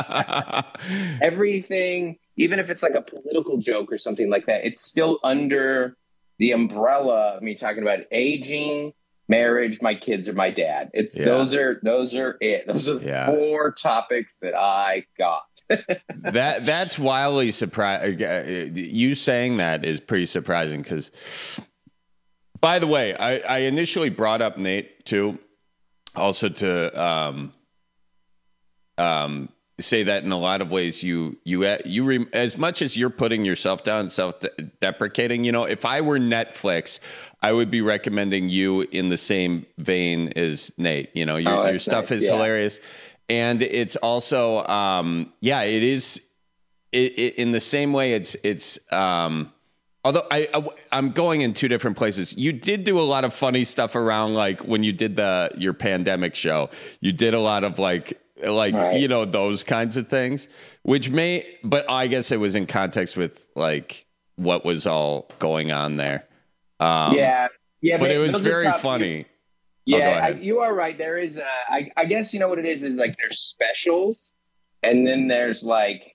Everything, even if it's like a political joke or something like that, it's still under the umbrella of me talking about aging, marriage, my kids, or my dad. It's Yeah. those are those are it. Those are the Yeah. four topics that I got. that that's wildly surprising. You saying that is pretty surprising because, by the way, I, I initially brought up Nate too, also to um, um, say that in a lot of ways you you you re, as much as you're putting yourself down, self-deprecating. You know, if I were Netflix, I would be recommending you in the same vein as Nate. You know, your Oh, your that's stuff nice. is Yeah. hilarious. And it's also, um, yeah, it is it, it, in the same way. It's it's. Um, although I, I I'm going in two different places. You did do a lot of funny stuff around like when you did the your pandemic show. You did a lot of like like Right. you know those kinds of things, which may. But I guess it was in context with like what was all going on there. Um, yeah, yeah, but it was those are very tough. funny. Yeah, Oh, go I, ahead. you are right. There is, uh, I, I guess you know what it is. Is like there's specials, and then there's like,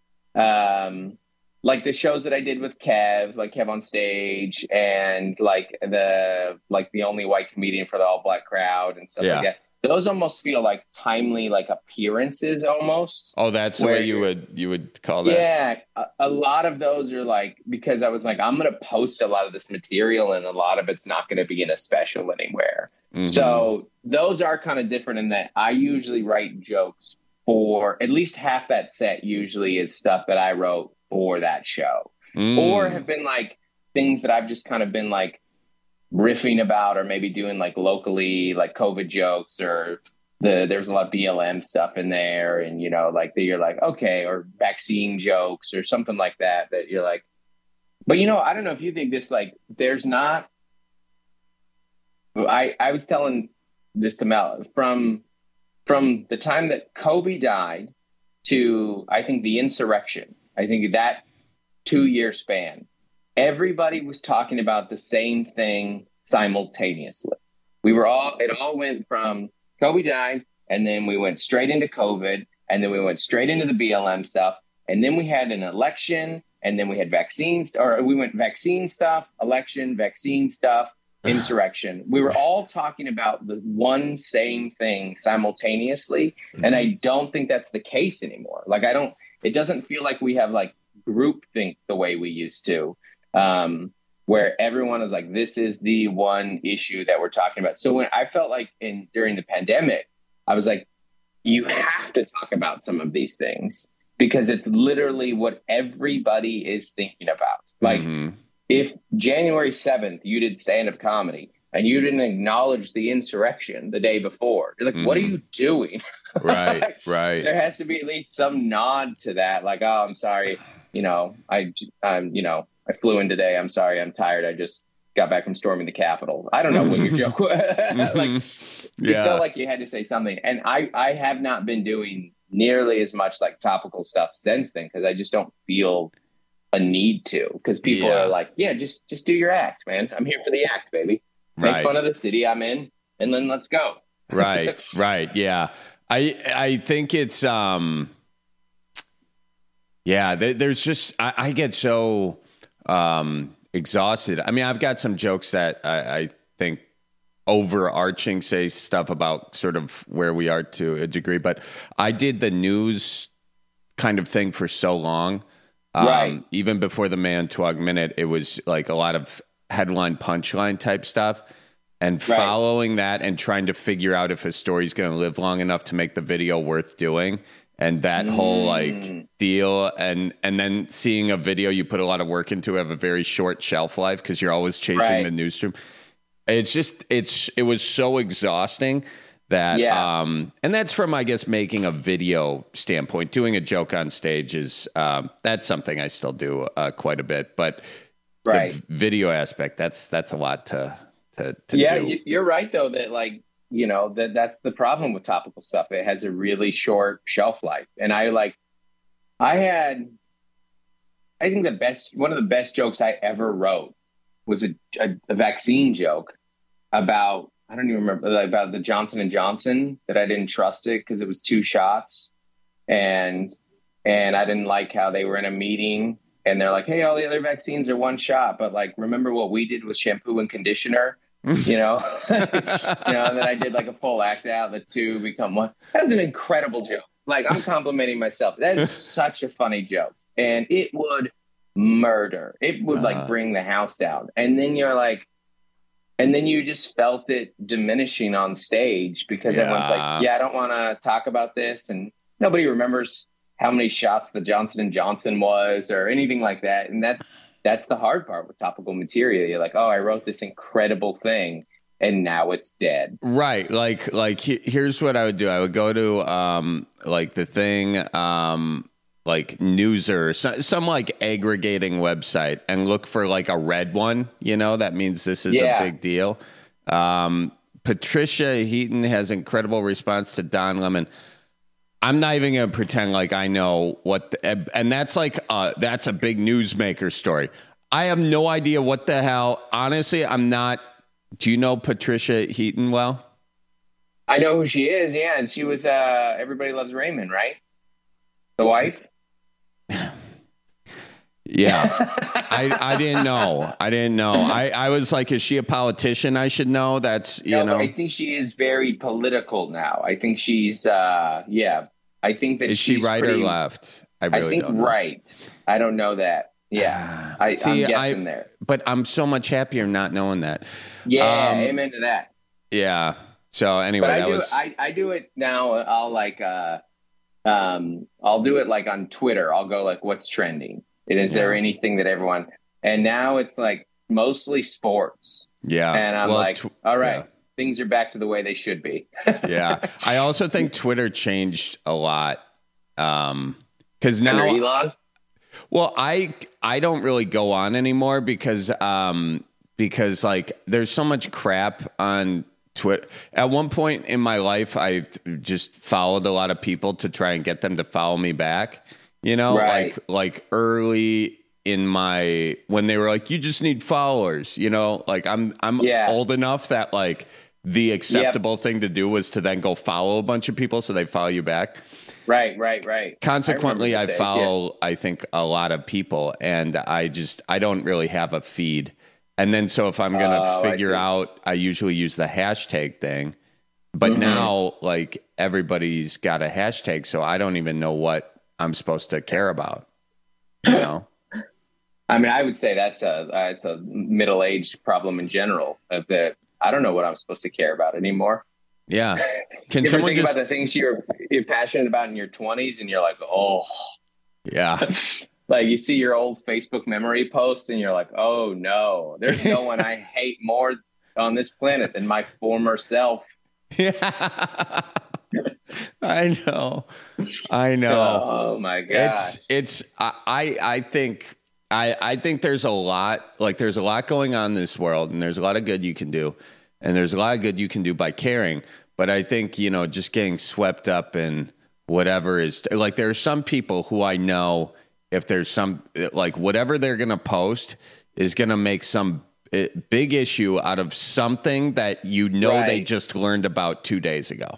um, like the shows that I did with Kev, like Kev on Stage, and like the like the only white comedian for the all black crowd and stuff Yeah. like that. Those almost feel like timely, like appearances, almost. Oh, that's the Where way you you're- would you would call that. Yeah, a, a lot of those are like because I was like, I'm going to post a lot of this material, and a lot of it's not going to be in a special anywhere. Mhm. So those are kind of different in that I usually write jokes for at least half that set. Usually is stuff that I wrote for that show, Mm. or have been like things that I've just kind of been like riffing about, or maybe doing like locally, like COVID jokes, or the there's a lot of B L M stuff in there, and you know, like that you're like okay, or vaccine jokes or something like that. That you're like, but you know, I don't know if you think this. Like, there's not. I I was telling this to Mel from from the time that Kobe died to I think the insurrection. I think that two year span, everybody was talking about the same thing simultaneously. We were all, it all went from Kobe died, and then we went straight into COVID, and then we went straight into the B L M stuff, and then we had an election, and then we had vaccines, or we went vaccine stuff, election, vaccine stuff, insurrection. We were all talking about the one same thing simultaneously, and I don't think that's the case anymore. Like, I don't, it doesn't feel like we have like groupthink the way we used to. Um, where everyone is like, this is the one issue that we're talking about. So when I felt like in during the pandemic, I was like, you have to talk about some of these things because it's literally what everybody is thinking about. Like if January seventh, you did stand-up comedy and you didn't acknowledge the insurrection the day before, you're like, what are you doing? Right, right. There has to be at least some nod to that. Like, oh, I'm sorry. You know, I, I'm, you know, I flew in today. I'm sorry. I'm tired. I just got back from storming the Capitol. I don't know what your joke was. Like, you Yeah. felt like you had to say something. And I, I have not been doing nearly as much like topical stuff since then because I just don't feel a need to. Because people Yeah. are like, yeah, just just do your act, man. I'm here for the act, baby. Make Right. fun of the city I'm in, and then let's go. Right, right, yeah. I I think it's um, yeah. Th- there's just I, I get so um exhausted. I mean, I've got some jokes that I, I think overarching say stuff about sort of where we are to a degree, but I did the news kind of thing for so long. Um, Right. Even before the Manitowoc Minute, it was like a lot of headline punchline type stuff. And Right. following that and trying to figure out if a story's going to live long enough to make the video worth doing. And that whole like deal. And, and then seeing a video you put a lot of work into have a very short shelf life because you're always chasing Right. the newsroom. It's just, it's, it was so exhausting that, Yeah. um, and that's from, I guess, making a video standpoint. Doing a joke on stage is, um, that's something I still do uh, quite a bit. But Right. the video aspect, that's, that's a lot to, to, to yeah, do. you- you're right though that like you know that that's the problem with topical stuff. It has a really short shelf life, and I like I had I think the best one of the best jokes I ever wrote was a, a, a vaccine joke about I don't even remember like, about the Johnson and Johnson that I didn't trust it because it was two shots, and and I didn't like how they were in a meeting. And they're like, hey, all the other vaccines are one shot. But like, remember what we did with shampoo and conditioner, you know, you know, and then I did like a full act out, the two become one. That was an incredible joke. Like I'm complimenting myself. That is such a funny joke. And it would murder. It would like Uh. bring the house down. And then you're like, and then you just felt it diminishing on stage because everyone's Yeah. like, yeah, I don't want to talk about this. And nobody remembers how many shots the Johnson and Johnson was or anything like that. And that's, that's the hard part with topical material. You're like, oh, I wrote this incredible thing and now it's dead. Right. Like, like he- here's what I would do. I would go to, um, like the thing, um, like Newser, so, some like aggregating website and look for like a red one, you know, that means this is Yeah. a big deal. Um, Patricia Heaton has incredible response to Don Lemon. I'm not even going to pretend like I know what, the, and that's like, uh, that's a big newsmaker story. I have no idea what the hell. Honestly, I'm not. Do you know Patricia Heaton well? I know who she is. Yeah. And she was, uh, Everybody Loves Raymond, right? The wife. Yeah. I, I didn't know. I didn't know. I, I was like, is she a politician? I should know. That's, you No, know, but I think she is very political now. I think she's, uh, yeah. I think that is she she's right pretty, or left? I really I think don't know. right. I don't know that. Yeah. I, See, I'm guessing I- there. But I'm so much happier not knowing that. Yeah. Um, amen to that. Yeah. So anyway, But I that do, was. I, I do it now. I'll like, uh, um, I'll do it like on Twitter. I'll go like, what's trending? And is there Yeah. anything that everyone, and now it's like mostly sports. yeah. And I'm Well, like, tw- all right, yeah. things are back to the way they should be. Yeah. I also think Twitter changed a lot. Um, cause now, Under Elon? well, I, I don't really go on anymore because, um, because like there's so much crap on Twitter. At one point in my life, I just followed a lot of people to try and get them to follow me back, you know, Right. like, like early in my, when they were like, you just need followers, you know, like I'm, I'm Yeah. old enough that like the acceptable thing to do was to then go follow a bunch of people so they follow you back. Right, right, right. Consequently, I, I, remember you saying, follow, I think, a lot of people, and I just, I don't really have a feed. And then, so if I'm going to Oh, I figure see. out, I usually use the hashtag thing. But Mhm. now, like, everybody's got a hashtag, so I don't even know what I'm supposed to care about. You know? yeah. I mean, I would say that's a uh, it's a middle aged problem in general. Of that, I don't know what I'm supposed to care about anymore. Yeah. Can you ever someone think just, about the things you're you're passionate about in your twenties, and you're like, oh, yeah. like you see your old Facebook memory post, and you're like, oh no, there's no one I hate more on this planet than my former self. I know. I know. Oh my gosh. It's it's I I I think I I think there's a lot like there's a lot going on in this world, and there's a lot of good you can do, and there's a lot of good you can do by caring. But I think, you know, just getting swept up in whatever is like, there are some people who I know, if there's some, like whatever they're going to post is going to make some big issue out of something that you know right. they just learned about two days ago.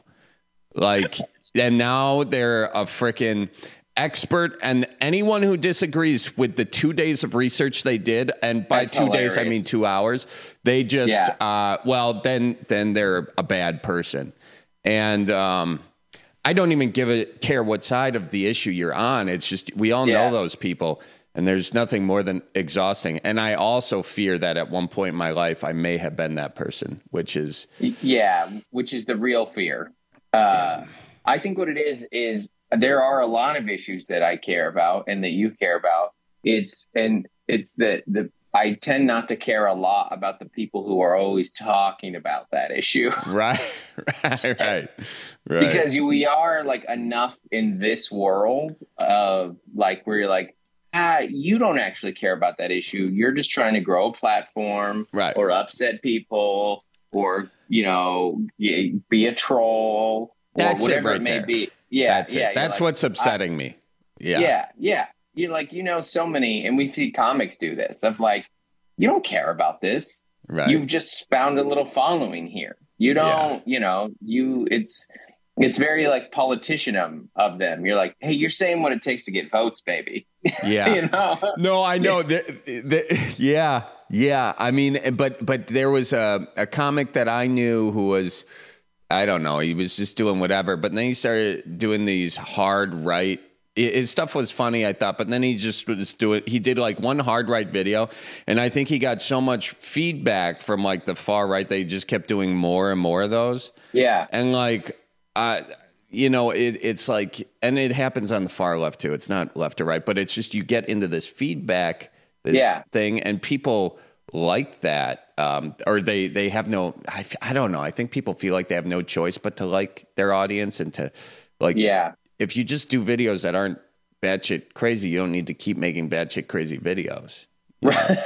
Like, and now they're a freaking expert, and anyone who disagrees with the two days of research they did, and by That's two hilarious. days I mean two hours, they just yeah. uh, well then then they're a bad person. And um, I don't even give a care what side of the issue you're on. It's just we all yeah. know those people. And there's nothing more than exhausting. And I also fear that at one point in my life, I may have been that person, which is... Yeah, which is the real fear. Uh, I think what it is, is there are a lot of issues that I care about and that you care about. It's and it's that the I tend not to care a lot about the people who are always talking about that issue. Right, right, right. right. Because we are like enough in this world of like, where you're like, Uh, you don't actually care about that issue. You're just trying to grow a platform right. or upset people or, you know, be a troll or That's whatever it, right it may there. be. Yeah. That's yeah, it. That's like, what's upsetting I, me. Yeah. Yeah. Yeah. You're like, you know, so many, and we see comics do this of like, you don't care about this. Right. You've just found a little following here. You don't, yeah. you know, you, it's, It's very like politicianum of them. You're like, hey, you're saying what it takes to get votes, baby. Yeah. you know? No, I know. the, the, yeah. Yeah. I mean, but but there was a, a comic that I knew who was, I don't know, he was just doing whatever. But then he started doing these hard right. His stuff was funny, I thought, but then he just was doing, he did like one hard right video. And I think he got so much feedback from like the far right, they just kept doing more and more of those. Yeah. And like, Uh, you know, it, it's like, and it happens on the far left too. It's not left or right, but it's just you get into this feedback, this yeah. thing, and people like that, um, or they they have no. I, I don't know. I think people feel like they have no choice but to like their audience and to like. Yeah. If you just do videos that aren't batshit crazy, you don't need to keep making batshit crazy videos. Right.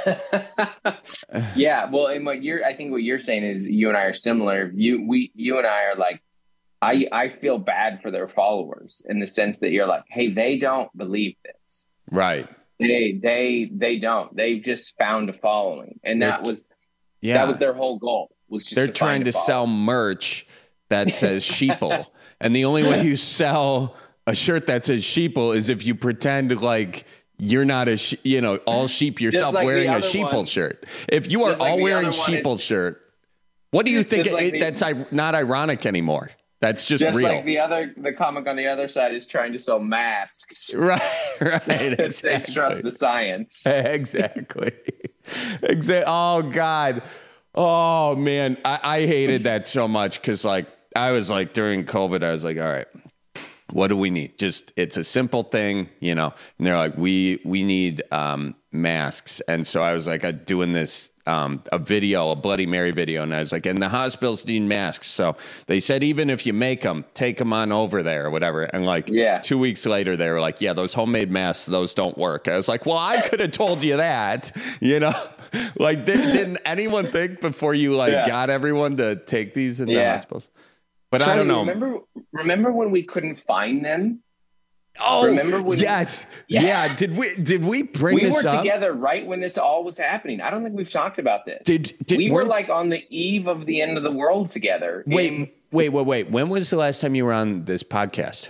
yeah. Well, and what you're, I think what you're saying is you and I are similar. You, we, you and I are like. I, I feel bad for their followers in the sense that you're like, hey, they don't believe this. Right. They they they don't. They've just found a following. And they're, that was yeah. that was their whole goal. Was just They're to trying to sell merch that says sheeple. And the only way you sell a shirt that says sheeple is if you pretend like you're not a, she- you know, all sheep yourself like wearing a sheeple one. shirt. If you are all like wearing sheeple is- shirt, what do you think it, like the- that's not ironic anymore? That's just, just real. Like the other, the comic on the other side is trying to sell masks. Right, right. Exactly. They trust the science. Exactly. Exactly. Oh God. Oh man, I, I hated that so much because, like, I was like during COVID, I was like, all right, what do we need? Just it's a simple thing, you know. And they're like, we we need um, masks, and so I was like, I'm doing this. Um, a video, a Bloody Mary video. And I was like, and the hospitals need masks. So they said, even if you make them, take them on over there or whatever. And like yeah. two weeks later, they were like, yeah, those homemade masks, those don't work. I was like, well, I could have told you that, you know, like did, didn't anyone think before you like yeah. got everyone to take these in yeah. the hospitals? But Charlie, I don't know. Remember, remember when we couldn't find them? Oh, remember when yes. Yeah. yeah. Did we, did we bring we this were up? together right when this all was happening. I don't think we've talked about this. Did, did we were like on the eve of the end of the world together. Wait, in, wait, wait, wait. When was the last time you were on this podcast?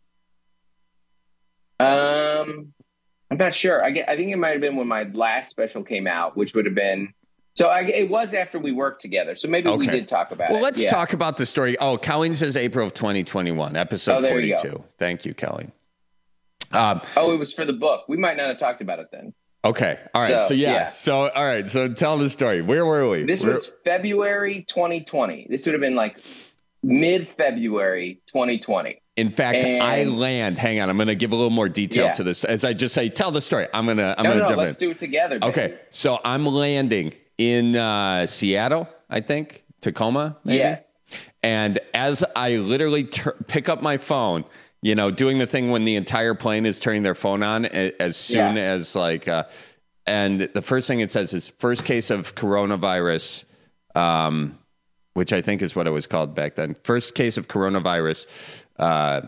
Um, I'm not sure. I, get, I think it might have been when my last special came out, which would have been. So I, it was after we worked together. So maybe okay. we did talk about well, it. Well, let's yeah. talk about the story. Oh, Colleen says April of twenty twenty-one, episode oh, forty-two. Thank you, Colleen. Um, oh, it was for the book. We might not have talked about it then. Okay. All right. So, so yeah. yeah. So, all right. So tell the story. Where were we? This Where... was February twenty twenty. This would have been like mid-February twenty twenty. In fact, and... I land. Hang on. I'm going to give a little more detail yeah. to this. As I just say, tell the story. I'm going to I'm no, going to no, jump let's in. do it together. Baby. Okay. So I'm landing in uh, Seattle, I think. Tacoma, maybe? Yes. And as I literally ter- pick up my phone, you know, doing the thing when the entire plane is turning their phone on as soon yeah. as like, uh, and the first thing it says is first case of coronavirus, um, which I think is what it was called back then. First case of coronavirus uh,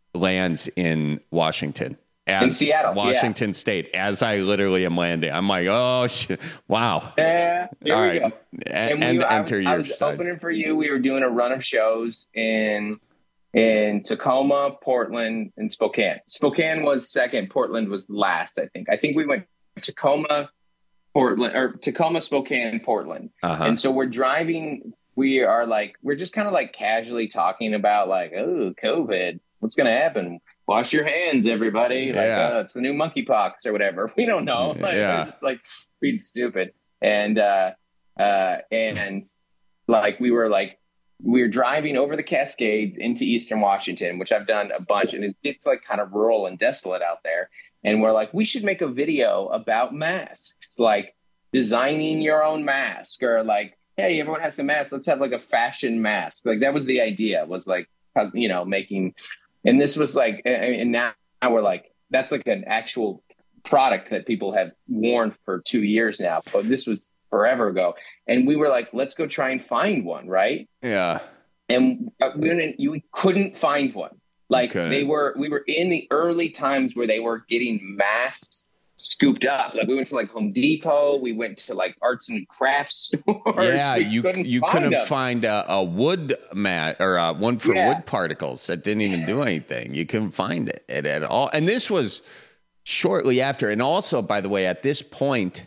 lands in Washington. As in Seattle, Washington yeah. State, as I literally am landing. I'm like, oh, shit. Wow. Yeah, here All we right. go. And, we, and I, enter I your was side. opening for you. We were doing a run of shows in in Tacoma, Portland, and Spokane. Spokane was second. Portland was last, I think. I think we went Tacoma, Portland, or Tacoma, Spokane, Portland. Uh-huh. And so we're driving. We are like, we're just kind of like casually talking about like, oh, COVID, what's going to happen? Wash your hands, everybody. Like, Yeah. uh, it's the new monkeypox or whatever. We don't know. Like, Yeah. we're just like being stupid. And, uh, uh, and like, we were like, we were driving over the Cascades into Eastern Washington, which I've done a bunch. And it, it's like kind of rural and desolate out there. And we're like, we should make a video about masks, like designing your own mask, or like, hey, everyone has a mask. Let's have like a fashion mask. Like that was the idea, was like, you know, making. And this was like, and now we're like, that's like an actual product that people have worn for two years now. But this was forever ago. And we were like, let's go try and find one, right? Yeah. And we, didn't, you couldn't find one. Like Okay. they were, we were in the early times where they were getting masks scooped up. Like we went to like Home Depot, we went to like arts and crafts stores. Yeah, We you couldn't you find couldn't them. find a, a wood mat or a one for Yeah. wood particles that didn't even do anything. You couldn't find it, it at all. And this was shortly after. And also, by the way, at this point,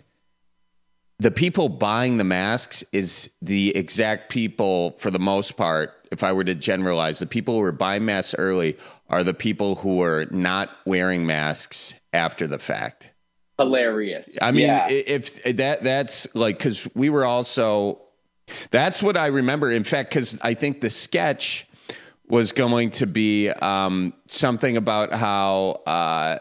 the people buying the masks is the exact people, for the most part, if I were to generalize, the people who were buying masks early are the people who were not wearing masks after the fact. Hilarious. I mean, Yeah. i- if that that's like, because we were also, that's what I remember. In fact, because I think the sketch was going to be um, something about how uh,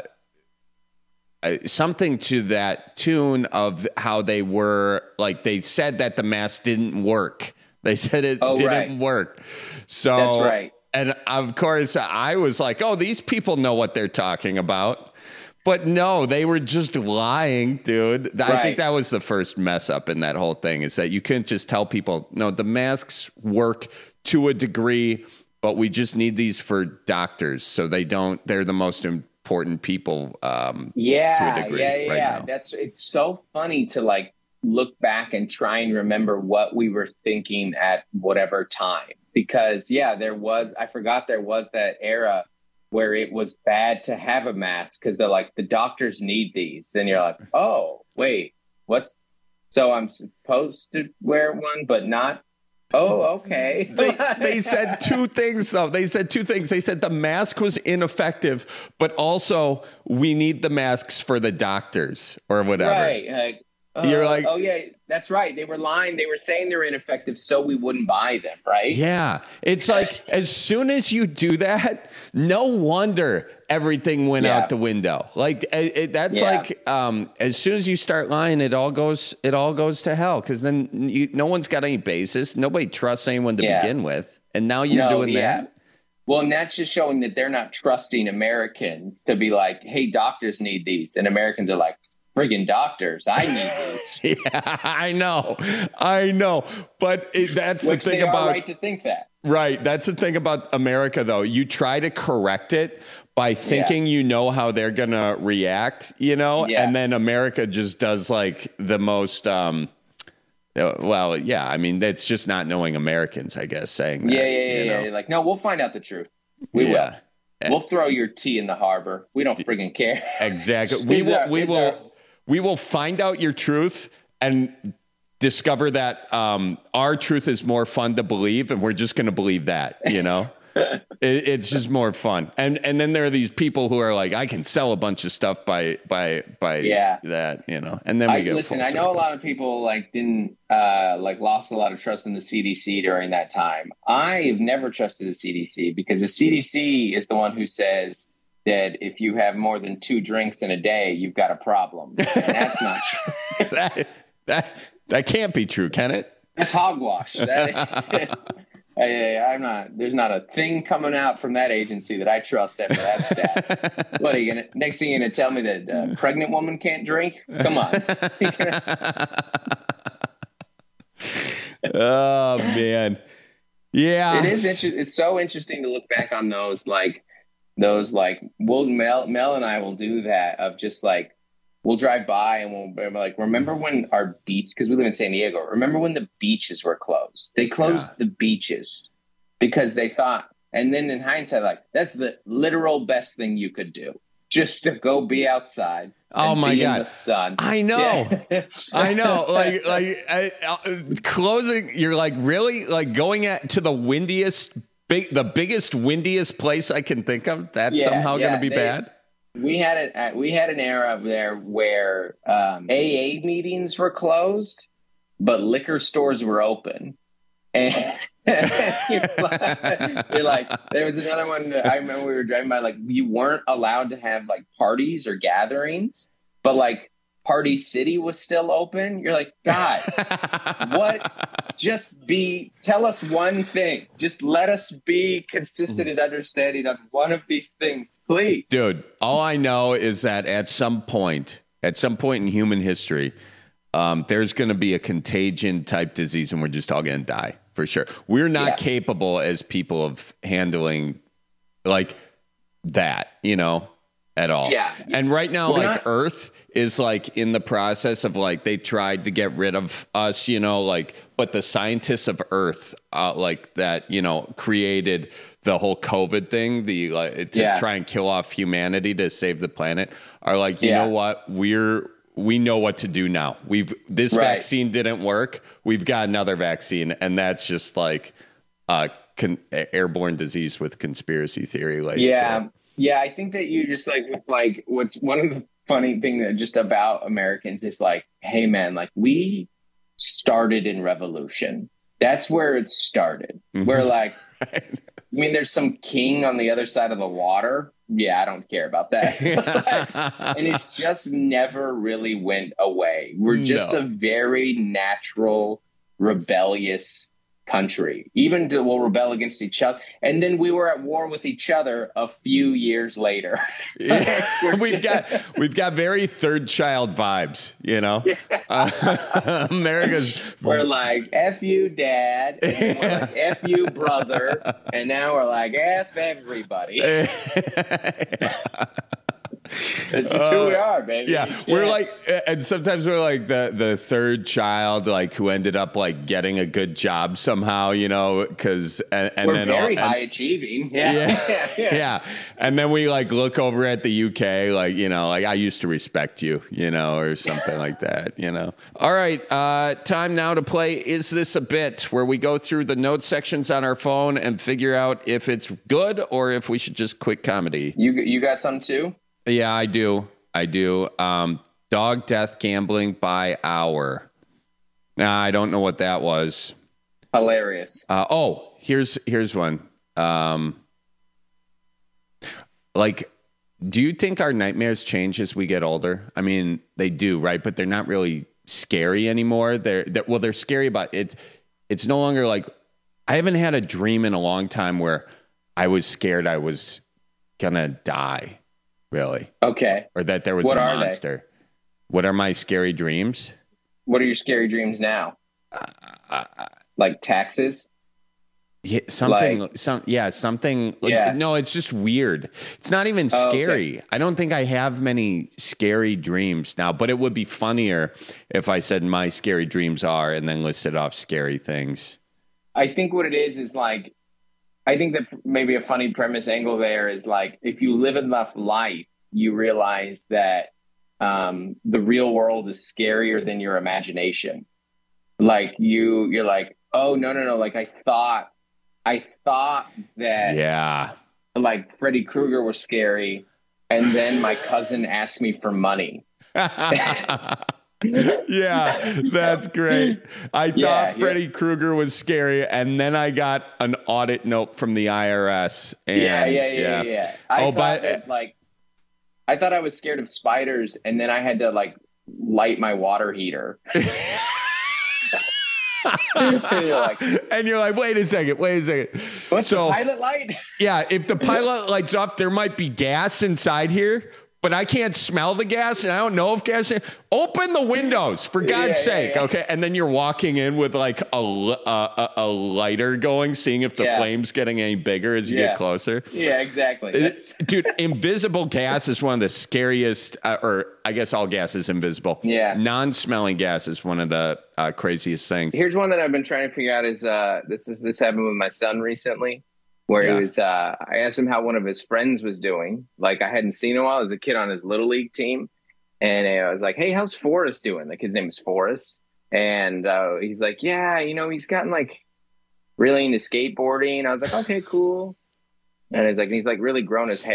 uh, something to that tune of how they were like, they said that the mask didn't work. They said it Oh, didn't right. work. So That's right. And of course, I was like, oh, these people know what they're talking about. But no, they were just lying, dude. I Right. think that was the first mess up in that whole thing, is that you couldn't just tell people, no, the masks work to a degree, but we just need these for doctors so they don't, they're the most important people um, Yeah, to a degree yeah, yeah, right yeah. now. That's, it's so funny to like look back and try and remember what we were thinking at whatever time. Because yeah, there was, I forgot there was that era where it was bad to have a mask because they're like, the doctors need these. And you're like, oh, wait, what's, so I'm supposed to wear one, but not, oh, okay. They, they said two things, though. They said two things. They said the mask was ineffective, but also we need the masks for the doctors or whatever. Right. Like, uh, You're like- oh, yeah, that's right. They were lying. They were saying they were ineffective so we wouldn't buy them, right? Yeah. It's like, as soon as you do that, no wonder everything went Yeah. out the window. Like it, it- that's Yeah. like, um, as soon as you start lying, it all goes, it all goes to hell. Cause then you, no one's got any basis. Nobody trusts anyone to Yeah. begin with. And now you're No, doing yeah. that. Well, and that's just showing that they're not trusting Americans to be like, hey, doctors need these. And Americans are like, friggin' doctors, I need these. Yeah, I know. I know. But it, that's Which the thing they about are right to think that. Right. That's the thing about America, though. You try to correct it by thinking you know how they're going to react, you know, Yeah. and then America just does like the most, um, uh, well, yeah, I mean, that's just not knowing Americans, I guess, saying that. Yeah, yeah, yeah. you yeah. know? You're like, no, we'll find out the truth. We Yeah. will. We'll throw your tea in the harbor. We don't friggin' care. Exactly. We These will, are- we these will, are- we will find out your truth and discover that um, our truth is more fun to believe, and we're just going to believe that, you know? it, it's just more fun. And and then there are these people who are like, I can sell a bunch of stuff by by by Yeah. that, you know? And then we I, go listen, full I know a circle. lot of people like didn't uh, like lost a lot of trust in the C D C during that time. I've never trusted the C D C because the C D C is the one who says that if you have more than two drinks in a day, you've got a problem. And that's not true. that, that, that can't be true, can it? That's hogwash. That is, I, I'm not. There's not a thing coming out from that agency that I trust after that stat. What are you gonna? Next thing you're gonna tell me that a pregnant woman can't drink? Come on. Oh, man. Yeah. It is. Inter- it's so interesting to look back on those. Like those like we'll Mel Mel and I will do that of just like we'll drive by and we'll be like, remember when our beach, because we live in San Diego, remember when the beaches were closed? They closed yeah. the beaches because they thought, and then in hindsight, like that's the literal best thing you could do, just to go be outside. Oh my be God! in the sun. I know, yeah. I know. Like, like I, I, closing. You're like really like going at to the windiest, big, the biggest, windiest place I can think of. That's yeah, somehow yeah, going to be they, bad. We had it. We had an era there where um, A A meetings were closed, but liquor stores were open. And you're, like, you're like, there was another one that I remember we were driving by, like, you weren't allowed to have like parties or gatherings, but like Party City was still open. You're like, God, what? Just be, tell us one thing. Just let us be consistent and understanding of one of these things, please. Dude, all I know is that at some point, at some point in human history, um, there's going to be a contagion type disease and we're just all going to die for sure. We're not yeah. capable as people of handling like that, you know, at all. Yeah. And right now, we're like not- Earth is like in the process of like, they tried to get rid of us, you know, like, but the scientists of Earth, uh, like that, you know, created the whole COVID thing, the like, to yeah. try and kill off humanity to save the planet, are like, you yeah. know what? We're, we know what to do now. We've, this right. vaccine didn't work. We've got another vaccine. And that's just like a con- airborne disease with conspiracy theory. Like, yeah. Yeah. I think that you just like, like what's one of the funny thing that just about Americans is like, hey man, like we started in revolution. That's where it started. Mm-hmm. We're like, right. I mean, there's some king on the other side of the water. Yeah, I don't care about that. And it just never really went away. We're just No. a very natural, rebellious country. Even to, we'll rebel against each other. And then we were at war with each other a few years later. Yeah. we've got we've got very third child vibes, you know. Yeah. Uh, America's we're like F you dad, and we're like F you brother, and now we're like F everybody. It's just who we are, baby. Yeah, yeah, we're like, and sometimes we're like the the third child, like who ended up like getting a good job somehow, you know, because and, and we're then very all, high and, achieving. Yeah. Yeah, yeah, yeah, yeah. And then we like look over at the U K, like you know, like I used to respect you, you know, or something like that, you know. All right, uh, time now to play Is This a Bit, where we go through the note sections on our phone and figure out if it's good or if we should just quit comedy. You you got some too? Yeah, I do. I do. Um, dog death gambling by hour. Nah, I don't know what that was. Hilarious. Uh, oh, here's here's one. Um, like, do you think our nightmares change as we get older? I mean, they do, right? But they're not really scary anymore. They're, they're well, they're scary, but it's it's no longer like I haven't had a dream in a long time where I was scared I was gonna die. Really? Okay. Or that there was what a are monster. They? What are my scary dreams? What are your scary dreams now? Uh, uh, like taxes? Yeah, something. Like, some. Yeah, something. Like, yeah. No, it's just weird. It's not even scary. Oh, okay. I don't think I have many scary dreams now. But it would be funnier if I said my scary dreams are and then listed off scary things. I think what it is is like. I think that maybe a funny premise angle there is like, if you live enough life, you realize that um, the real world is scarier than your imagination. Like you, you're like, oh, no, no, no. Like I thought, I thought that yeah, like Freddy Krueger was scary. And then my cousin asked me for money. Yeah, that's great. I yeah, thought Freddy yeah. Krueger was scary, and then I got an audit note from the I R S. And, yeah, yeah, yeah, yeah. yeah. I oh, thought but that, like, I thought I was scared of spiders, and then I had to like light my water heater. and, you're like, and you're like, wait a second, wait a second. What's so, the pilot light? Yeah, if the pilot light's off, there might be gas inside here. but I can't smell the gas and I don't know if gas is. Open the windows for God's Yeah, yeah, sake. yeah. Okay. And then you're walking in with like a, a, a, a lighter going, seeing if the Yeah. flame's getting any bigger as you Yeah. get closer. Yeah, exactly. That's- Dude, invisible gas is one of the scariest, uh, or I guess all gas is invisible. Yeah. Non-smelling gas is one of the uh, craziest things. Here's one that I've been trying to figure out is uh this is this happened with my son recently, where Yeah. he was uh I asked him how one of his friends was doing. Like I hadn't seen him in a while. As a kid on his little league team. And I was like, hey, how's Forrest doing? The kid's name is Forrest. And uh, he's like, yeah, you know, he's gotten like really into skateboarding. I was like, okay, cool. And he's like, he's like really grown his hair.